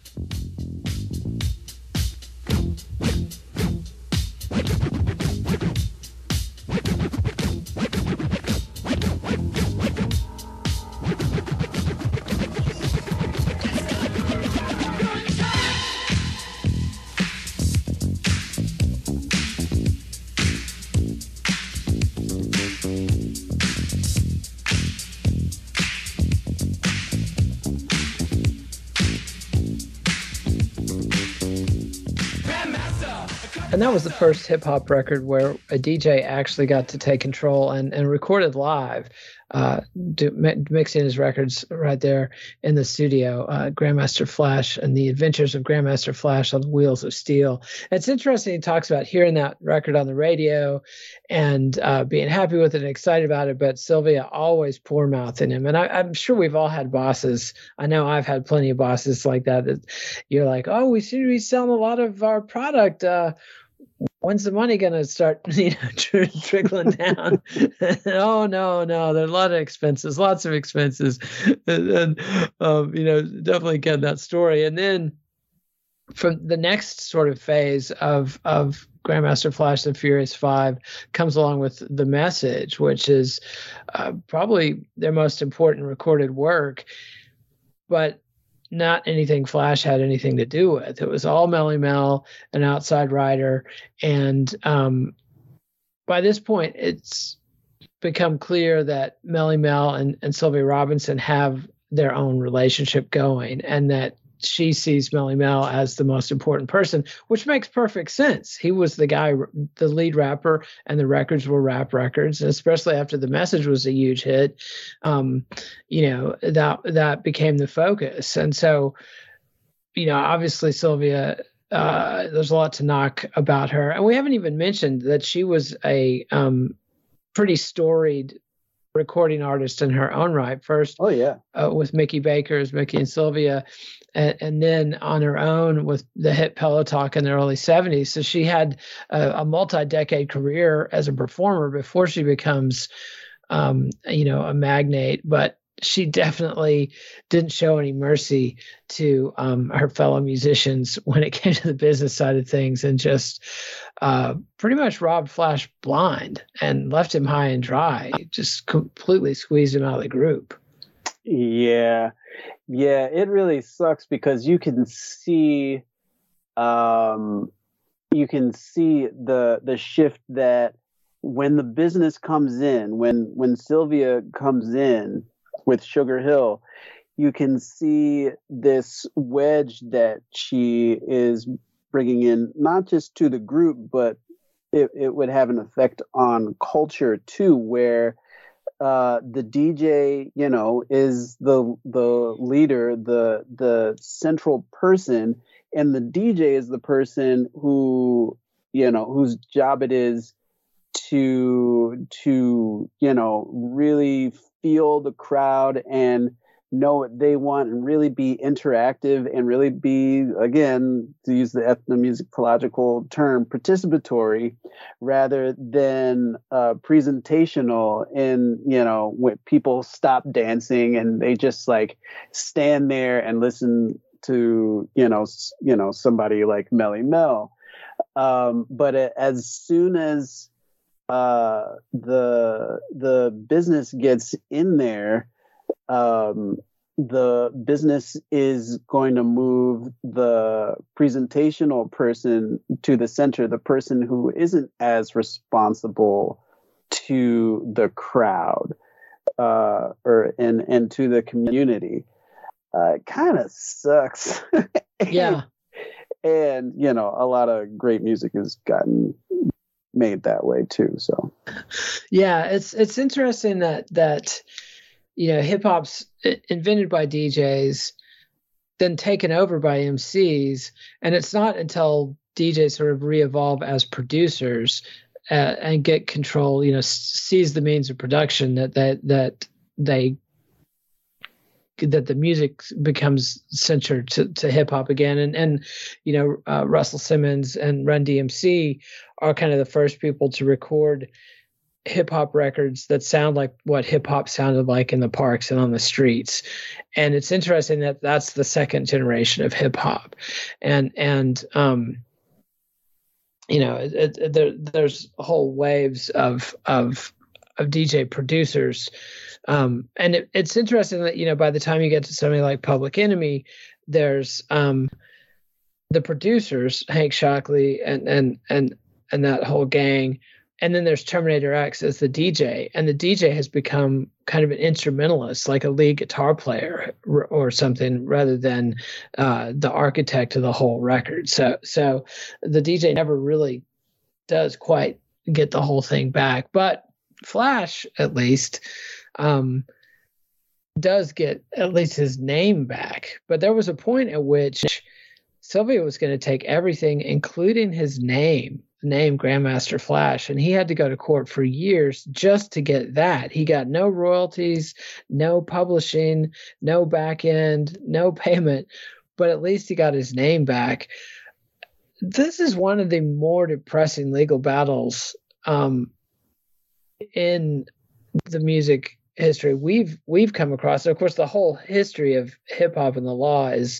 And that was the first hip hop record where a D J actually got to take control and, and recorded live, uh, do, mixing his records right there in the studio. Uh, Grandmaster Flash and the Adventures of Grandmaster Flash on the Wheels of Steel. It's interesting. He talks about hearing that record on the radio and uh, being happy with it and excited about it. But Sylvia always poor mouthing him. And I, I'm sure we've all had bosses. I know I've had plenty of bosses like that. That you're like, oh, we seem to be selling a lot of our product. Uh, When's the money going to start, you know, tr- trickling down? oh, no, no. There are a lot of expenses, lots of expenses. And, and um, you know, definitely get that story. And then from the next sort of phase of, of Grandmaster Flash and Furious Five comes along with The Message, which is uh, probably their most important recorded work. But not anything Flash had anything to do with. It was all Melly Mel, an outside writer. And um, by this point, it's become clear that Melly Mel and, and Sylvia Robinson have their own relationship going, and that she sees Melly Mel as the most important person, which makes perfect sense. He was the guy, the lead rapper, and the records were rap records, and especially after The Message was a huge hit. Um, you know, that that became the focus, and so, you know, obviously Sylvia. Uh, there's a lot to knock about her, and we haven't even mentioned that she was a um, pretty storied recording artist in her own right. First, oh yeah, uh, with Mickey Baker's Mickey and Sylvia, and, and then on her own with the hit Pillow Talk in the early seventies. So she had a, a multi-decade career as a performer before she becomes, um, you know, a magnate. But she definitely didn't show any mercy to um, her fellow musicians when it came to the business side of things, and just uh, pretty much robbed Flash blind and left him high and dry, just completely squeezed him out of the group. Yeah. Yeah, it really sucks because you can see um, you can see the the shift that when the business comes in, when when Sylvia comes in with Sugar Hill, you can see this wedge that she is bringing in, not just to the group, but it, it would have an effect on culture too, where uh, the D J, you know, is the the leader, the the central person, and the D J is the person who, you know, whose job it is to to you know really feel the crowd and know what they want and really be interactive and really be, again, to use the ethnomusicological term, participatory rather than uh, presentational. And, you know, when people stop dancing and they just like stand there and listen to, you know, you know, somebody like Melly Mel. Um, but as soon as uh the the business gets in there, um the business is going to move the presentational person to the center, the person who isn't as responsible to the crowd uh or and and to the community. Uh it kind of sucks. Yeah. And you know, a lot of great music has gotten made that way too. So yeah, it's it's interesting that that you know, hip hop's invented by D Js, then taken over by M Cs, and it's not until D Js sort of re-evolve as producers uh, and get control, you know, seize the means of production, that that that they that the music becomes centered to, to hip hop again. And, and, you know, uh, Russell Simmons and Run D M C are kind of the first people to record hip hop records that sound like what hip hop sounded like in the parks and on the streets. And it's interesting that that's the second generation of hip hop. And, and, um, you know, it, it, there, there's whole waves of, of, of D J producers. Um, and it, it's interesting that, you know, by the time you get to somebody like Public Enemy, there's um, the producers, Hank Shockley and, and, and, and that whole gang. And then there's Terminator X as the D J, and the D J has become kind of an instrumentalist, like a lead guitar player or, or something, rather than uh, the architect of the whole record. So, so the D J never really does quite get the whole thing back, but Flash, at least, um, does get at least his name back. But there was a point at which Sylvia was going to take everything, including his name, the name Grandmaster Flash, and he had to go to court for years just to get that. He got no royalties, no publishing, no back end, no payment, but at least he got his name back. This is one of the more depressing legal battles um, in the music history we've we've come across. And of course, the whole history of hip hop and the law is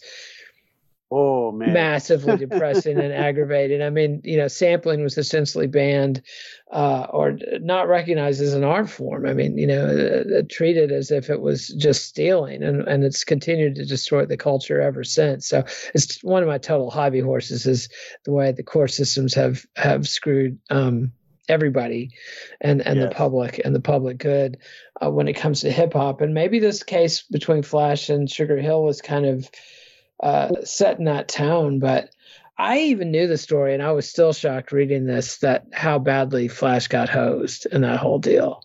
oh man massively depressing and aggravating. I mean, you know, sampling was essentially banned uh, or not recognized as an art form. I mean, you know, uh, treated as if it was just stealing, and and it's continued to distort the culture ever since. So it's one of my total hobby horses is the way the court systems have have screwed um, everybody and and yes. the public and the public good uh, when it comes to hip hop. And maybe this case between Flash and Sugar Hill was kind of uh, set in that town. But I even knew the story, and I was still shocked reading this, that how badly Flash got hosed in that whole deal.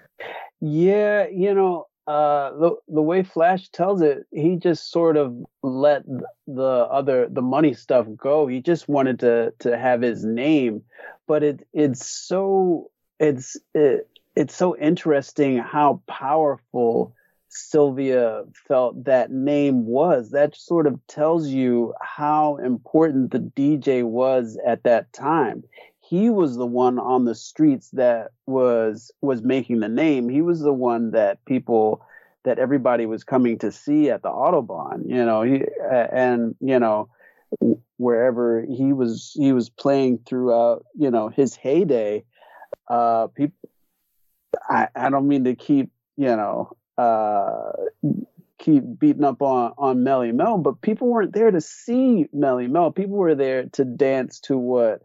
Yeah, you know, uh, the the way Flash tells it, he just sort of let the other the money stuff go. He just wanted to to have his name, but it it's so it's it, it's so interesting how powerful Sylvia felt that name was. That sort of tells you how important the D J was at that time. He was the one on the streets that was was making the name. He was the one that people that everybody was coming to see at the Autobahn, you know, he, and you know, wherever he was he was playing throughout, you know, his heyday. Uh people I, I don't mean to keep, you know, uh, keep beating up on, on Melly Mel, but people weren't there to see Melly Mel. People were there to dance to what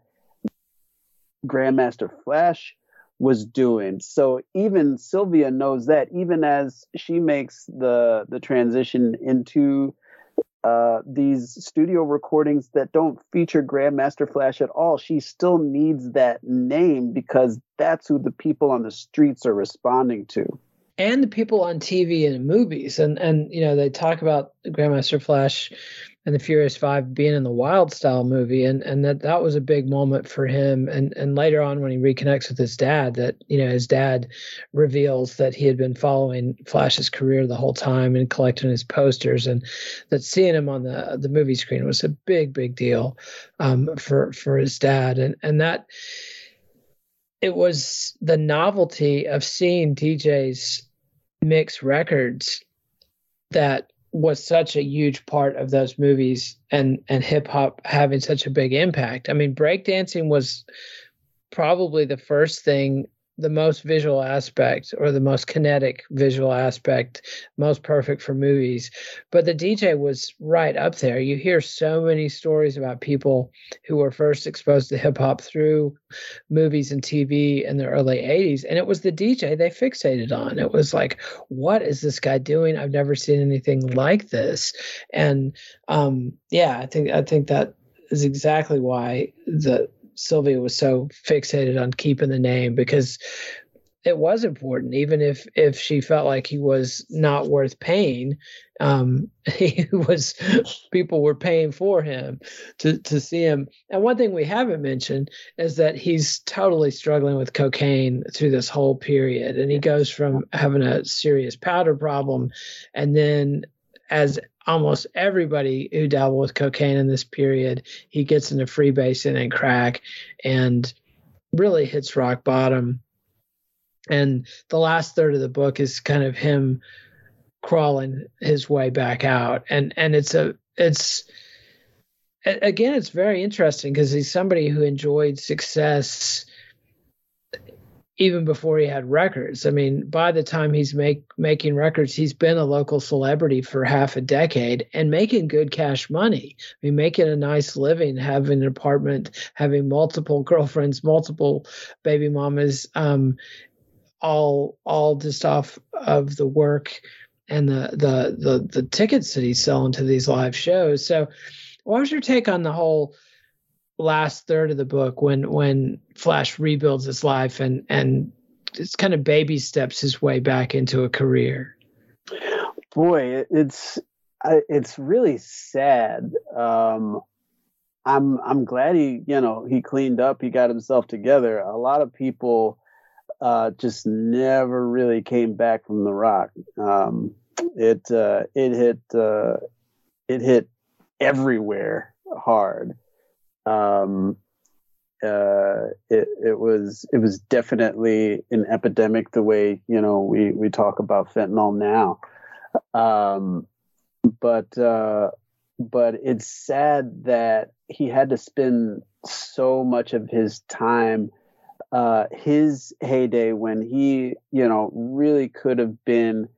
Grandmaster Flash was doing. So even Sylvia knows that, even as she makes the the transition into uh, these studio recordings that don't feature Grandmaster Flash at all, she still needs that name because that's who the people on the streets are responding to. And the people on T V and movies. And, and you know, they talk about Grandmaster Flash and the Furious Five being in the Wild Style movie, and, and that that was a big moment for him. And and later on when he reconnects with his dad, that, you know, his dad reveals that he had been following Flash's career the whole time and collecting his posters, and that seeing him on the the movie screen was a big, big deal um, for, for his dad. And, and that it was the novelty of seeing D Js mix records that was such a huge part of those movies, and and hip hop having such a big impact. I mean, breakdancing was probably the first thing, the most visual aspect, or the most kinetic visual aspect, most perfect for movies. But the D J was right up there. You hear so many stories about people who were first exposed to hip hop through movies and T V in the early eighties. And it was the D J they fixated on. It was like, what is this guy doing? I've never seen anything like this. And um, yeah, I think, I think that is exactly why the, Sylvia was so fixated on keeping the name, because it was important, even if if she felt like he was not worth paying. Um, he was, people were paying for him to to see him. And one thing we haven't mentioned is that he's totally struggling with cocaine through this whole period, and he goes from having a serious powder problem, and then, as almost everybody who dabbled with cocaine in this period, he gets into freebasing and crack and really hits rock bottom. And the last third of the book is kind of him crawling his way back out. And, and it's a, it's, again, it's very interesting because he's somebody who enjoyed success even before he had records. I mean, by the time he's make, making records, he's been a local celebrity for half a decade and making good cash money. I mean, making a nice living, having an apartment, having multiple girlfriends, multiple baby mamas, um, all all just off of the work and the, the the the tickets that he's selling to these live shows. So what was your take on the whole last third of the book when when Flash rebuilds his life and and it's kind of baby steps his way back into a career? Boy, it's it's really sad. Um, I'm I'm glad he you know he cleaned up, he got himself together. A lot of people uh, just never really came back from the rock. Um, it uh, it hit uh, it hit everywhere hard. Um, uh, it, it was, it was definitely an epidemic the way, you know, we, we talk about fentanyl now. Um, but, uh, but it's sad that he had to spend so much of his time, uh, his heyday when he, you know, really could have been,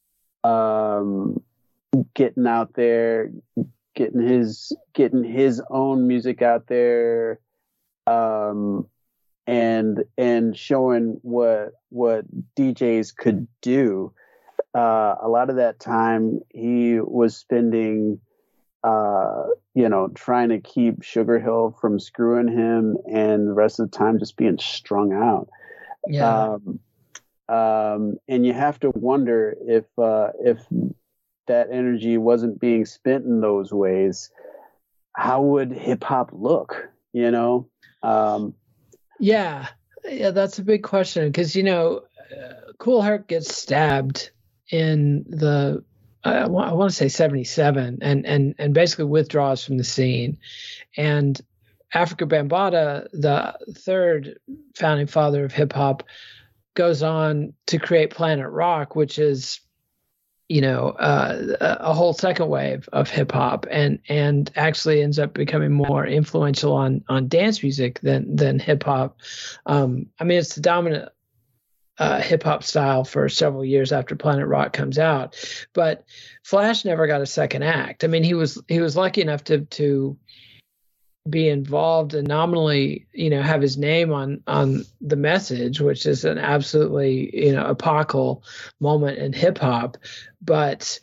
um, getting out there, getting his getting his own music out there, um, and and showing what what D Js could do. Uh, a lot of that time he was spending uh, you know, trying to keep Sugar Hill from screwing him, and the rest of the time just being strung out. Yeah. Um, um, and you have to wonder if uh, if that energy wasn't being spent in those ways, how would hip hop look? You know? Um, yeah, yeah, that's a big question because you know, uh, Kool Herc gets stabbed in the I want, I want to say seventy-seven, and and and basically withdraws from the scene, and Afrika Bambaataa, the third founding father of hip hop, goes on to create Planet Rock, which is, you know, uh, a whole second wave of hip hop, and and actually ends up becoming more influential on on dance music than than hip hop. Um, I mean, it's the dominant uh, hip hop style for several years after Planet Rock comes out, but Flash never got a second act. I mean, he was he was lucky enough to to be involved and nominally, you know, have his name on on The Message, which is an absolutely, you know, epochal moment in hip hop, but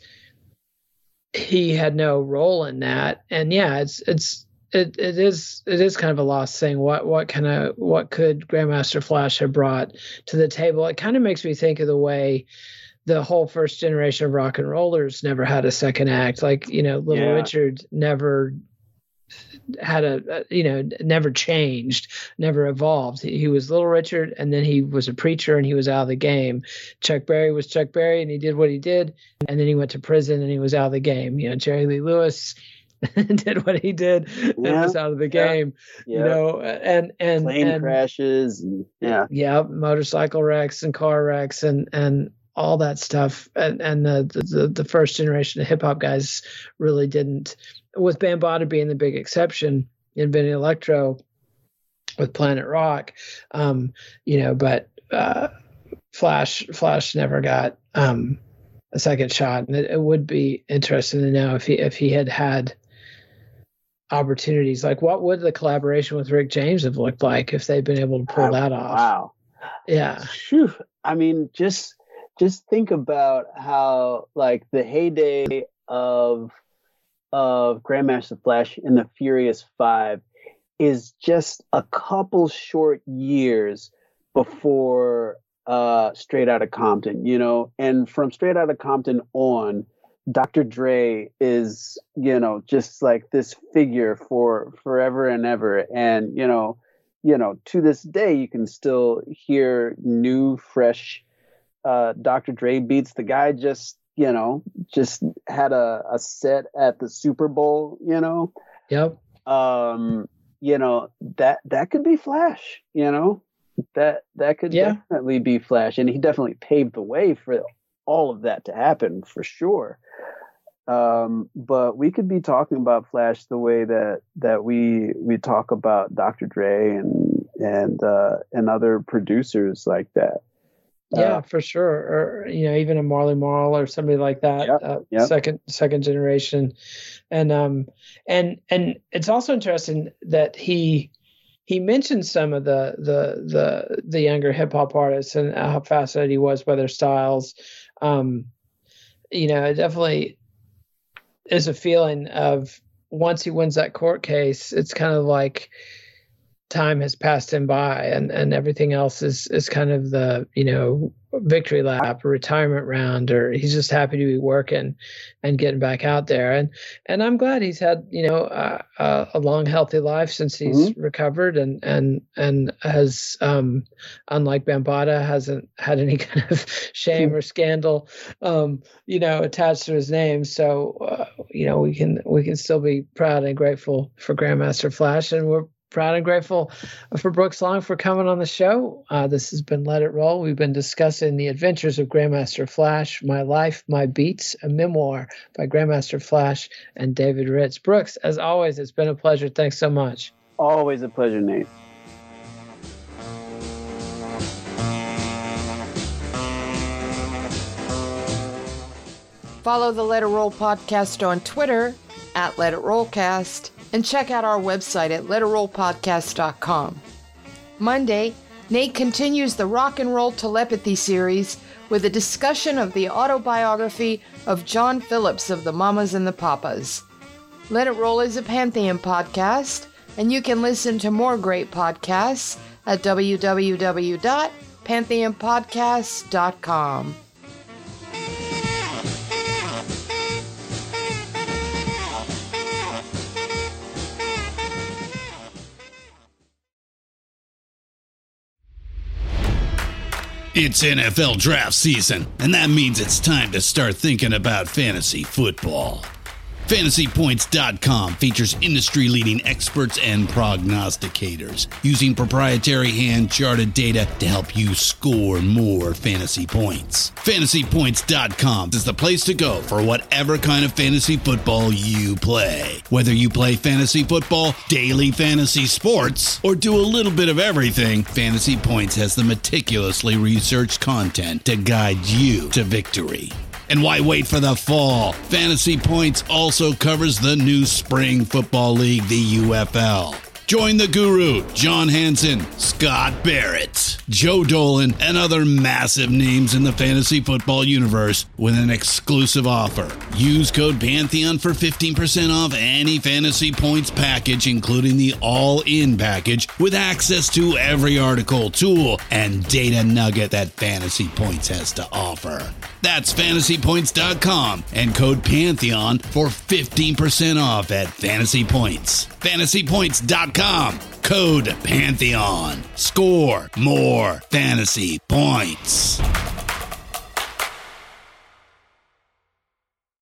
he had no role in that. And yeah, it's it's it it is it is kind of a lost thing. What what kind of what could Grandmaster Flash have brought to the table? It kind of makes me think of the way the whole first generation of rock and rollers never had a second act. Like, you know, Little Yeah. Richard never had a, a you know never changed, never evolved. He, he was Little Richard, and then he was a preacher, and he was out of the game. Chuck Berry was Chuck Berry, and he did what he did, and then he went to prison, and he was out of the game. You know, Jerry Lee Lewis did what he did and Yeah. was out of the Yeah. game. Yeah. You know, and and Plane and, crashes. And, yeah. yeah, motorcycle wrecks and car wrecks and and all that stuff. And and the the, the first generation of hip hop guys really didn't, with Bambaataa being the big exception, inventing electro with Planet Rock. Um, you know, but uh, Flash Flash never got um, a second shot, and it, it would be interesting to know if he if he had had opportunities. Like, what would the collaboration with Rick James have looked like if they'd been able to pull Oh, that off? Wow. Yeah. Phew. I mean, just just think about how, like, the heyday of of Grandmaster Flash and the Furious Five is just a couple short years before uh, Straight Outta Compton, you know, and from Straight Outta Compton on, Doctor Dre is, you know, just like this figure for forever and ever. And, you know, you know, to this day, you can still hear new, fresh uh, Doctor Dre beats. The guy just, you know, just had a, a set at the Super Bowl, you know. Yep. Um, you know, that that could be Flash, you know. That that could Yeah. definitely be Flash. And he definitely paved the way for all of that to happen, for sure. Um, but we could be talking about Flash the way that that we we talk about Doctor Dre and and uh, and other producers like that. Yeah, Uh, for sure. Or, you know, even a Marley Marl or somebody like that, Yep, uh, yep. second second generation. And um and and it's also interesting that he he mentioned some of the the the the younger hip hop artists and how fascinated he was by their styles. Um, you know, it definitely is a feeling of once he wins that court case, it's kind of like time has passed him by, and, and everything else is, is kind of the, you know, victory lap or retirement round, or he's just happy to be working and getting back out there. And, and I'm glad he's had, you know, uh, uh, a long, healthy life since he's Mm-hmm. recovered, and, and, and has, um, unlike Bambaataa, hasn't had any kind of shame or scandal, um, you know, attached to his name. So, uh, you know, we can, we can still be proud and grateful for Grandmaster Flash, and we're proud and grateful for Brooks Long for coming on the show. Uh, this has been Let It Roll. We've been discussing the adventures of Grandmaster Flash, My Life, My Beats, a memoir by Grandmaster Flash and David Ritz. Brooks, as always, it's been a pleasure. Thanks so much. Always a pleasure, Nate. Follow the Let It Roll podcast on Twitter at Let It Rollcast, and check out our website at let it roll podcast dot com. Monday, Nate continues the Rock and Roll Telepathy series with a discussion of the autobiography of John Phillips of the Mamas and the Papas. Let It Roll is a Pantheon podcast, and you can listen to more great podcasts at w w w dot pantheon podcasts dot com. It's N F L draft season, and that means it's time to start thinking about fantasy football. Fantasy Points dot com features industry-leading experts and prognosticators using proprietary hand-charted data to help you score more fantasy points. Fantasy Points dot com is the place to go for whatever kind of fantasy football you play. Whether you play fantasy football, daily fantasy sports, or do a little bit of everything, Fantasy Points has the meticulously researched content to guide you to victory. And why wait for the fall? Fantasy Points also covers the new Spring Football League, the U F L. Join the guru, John Hansen, Scott Barrett, Joe Dolan, and other massive names in the fantasy football universe with an exclusive offer. Use code Pantheon for fifteen percent off any Fantasy Points package, including the all-in package, with access to every article, tool, and data nugget that Fantasy Points has to offer. That's Fantasy Points dot com and code Pantheon for fifteen percent off at Fantasy Points. Fantasy Points dot com, code Pantheon. Score more fantasy points.